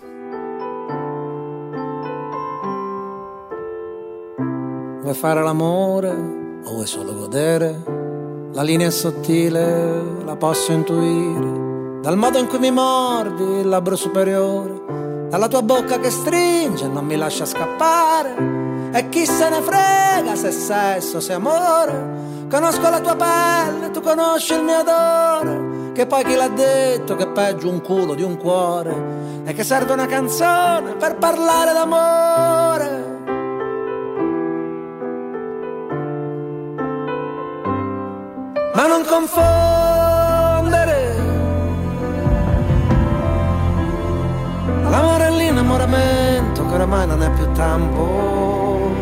Vuoi fare l'amore o vuoi solo godere? La linea è sottile, la posso intuire. Dal modo in cui mi mordi il labbro superiore, dalla tua bocca che stringe e non mi lascia scappare. E chi se ne frega se sesso, se amore. Conosco la tua pelle, tu conosci il mio odore. Che poi chi l'ha detto che è peggio un culo di un cuore? E che serve una canzone per parlare d'amore. Ma non confondere l'amore e l'innamoramento, che oramai non è più tempo.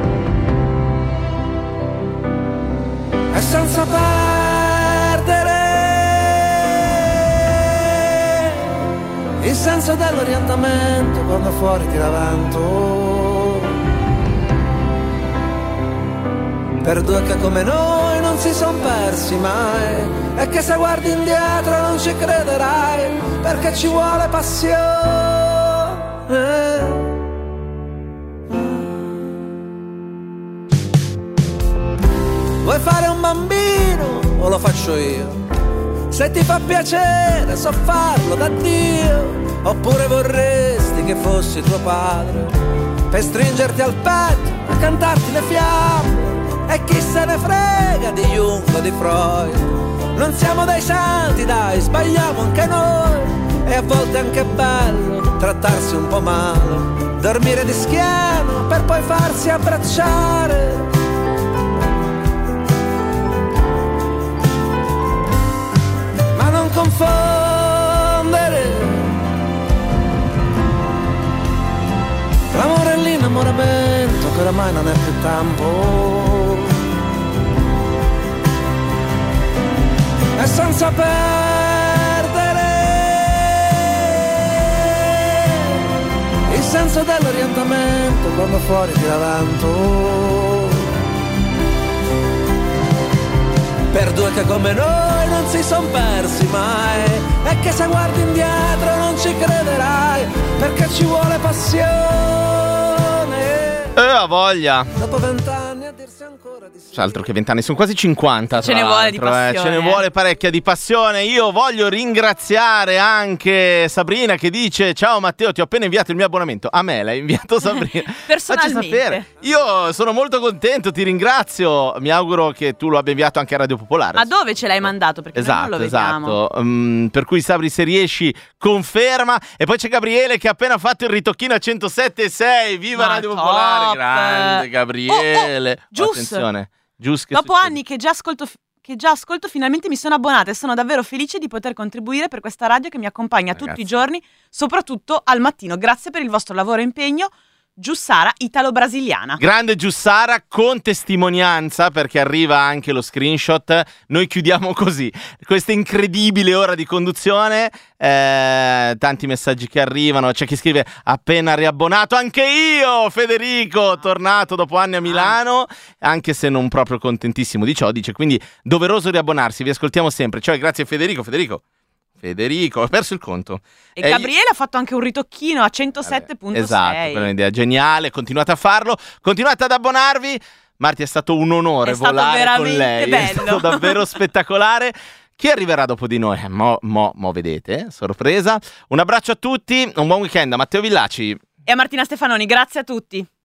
E senza perdere il senso dell'orientamento quando fuori tira vento. Per due che come noi non si son persi mai, e che se guardi indietro non ci crederai, perché ci vuole passione. Vuoi fare un bambino o lo faccio io? Se ti fa piacere so farlo da Dio. Oppure vorresti che fossi tuo padre, per stringerti al petto e cantarti le fiamme. E chi se ne frega di Jung o di Freud? Non siamo dei santi, dai, sbagliamo anche noi. E a volte è anche bello trattarsi un po' male, dormire di schiena per poi farsi abbracciare. Ma non confondere l'amore e l'innamoramento, che oramai non è più tempo. E senza perdere il senso dell'orientamento quando fuori tira vento. Per due che come noi non si son persi mai, e che se guardi indietro non ci crederai, perché ci vuole passione. Eh, ha voglia. Dopo vent'anni a dirsi ancora di sì. Altro che vent'anni, sono quasi cinquanta. Ce tra ne vuole di l'altro, eh. passione, Ce ne eh. vuole parecchia di passione. Io voglio ringraziare anche Sabrina che dice: ciao Matteo, ti ho appena inviato il mio abbonamento. A me l'hai inviato Sabrina. Personalmente. Facci sapere. Io sono molto contento, ti ringrazio. Mi auguro che tu lo abbia inviato anche a Radio Popolare. Ma dove ce l'hai mandato? Perché noi Esatto, non lo vediamo. esatto. Mm, per cui Sabri, se riesci, conferma. E poi c'è Gabriele che ha appena fatto il ritocchino a centosette e sei. Viva Ma Radio top. Popolare. Grande Gabriele. Oh, oh, Gius. Attenzione. Gius che Dopo succede? anni che già ascolto che già ascolto, finalmente mi sono abbonata e sono davvero felice di poter contribuire per questa radio che mi accompagna Ragazzi. tutti i giorni, soprattutto al mattino. Grazie per il vostro lavoro e impegno. Giussara, italo-brasiliana. Grande Giussara, con testimonianza, perché arriva anche lo screenshot. Noi chiudiamo così questa incredibile ora di conduzione. Eh, tanti messaggi che arrivano. C'è chi scrive: appena riabbonato anche io, Federico, tornato dopo anni a Milano, anche se non proprio contentissimo di ciò. Dice quindi doveroso riabbonarsi. Vi ascoltiamo sempre. Cioè, grazie Federico. Federico, Federico, ho perso il conto. E Eh, Gabriele ha fatto anche un ritocchino a centosette virgola sei. Esatto, quella è un'idea geniale, continuate a farlo, continuate ad abbonarvi. Marti, è stato un onore È stato volare con veramente lei, è bello. stato davvero spettacolare. Chi arriverà dopo di noi? Eh, mo, mo, mo vedete, sorpresa. Un abbraccio a tutti, un buon weekend da Matteo Villaci. E a Martina Stefanoni, grazie a tutti.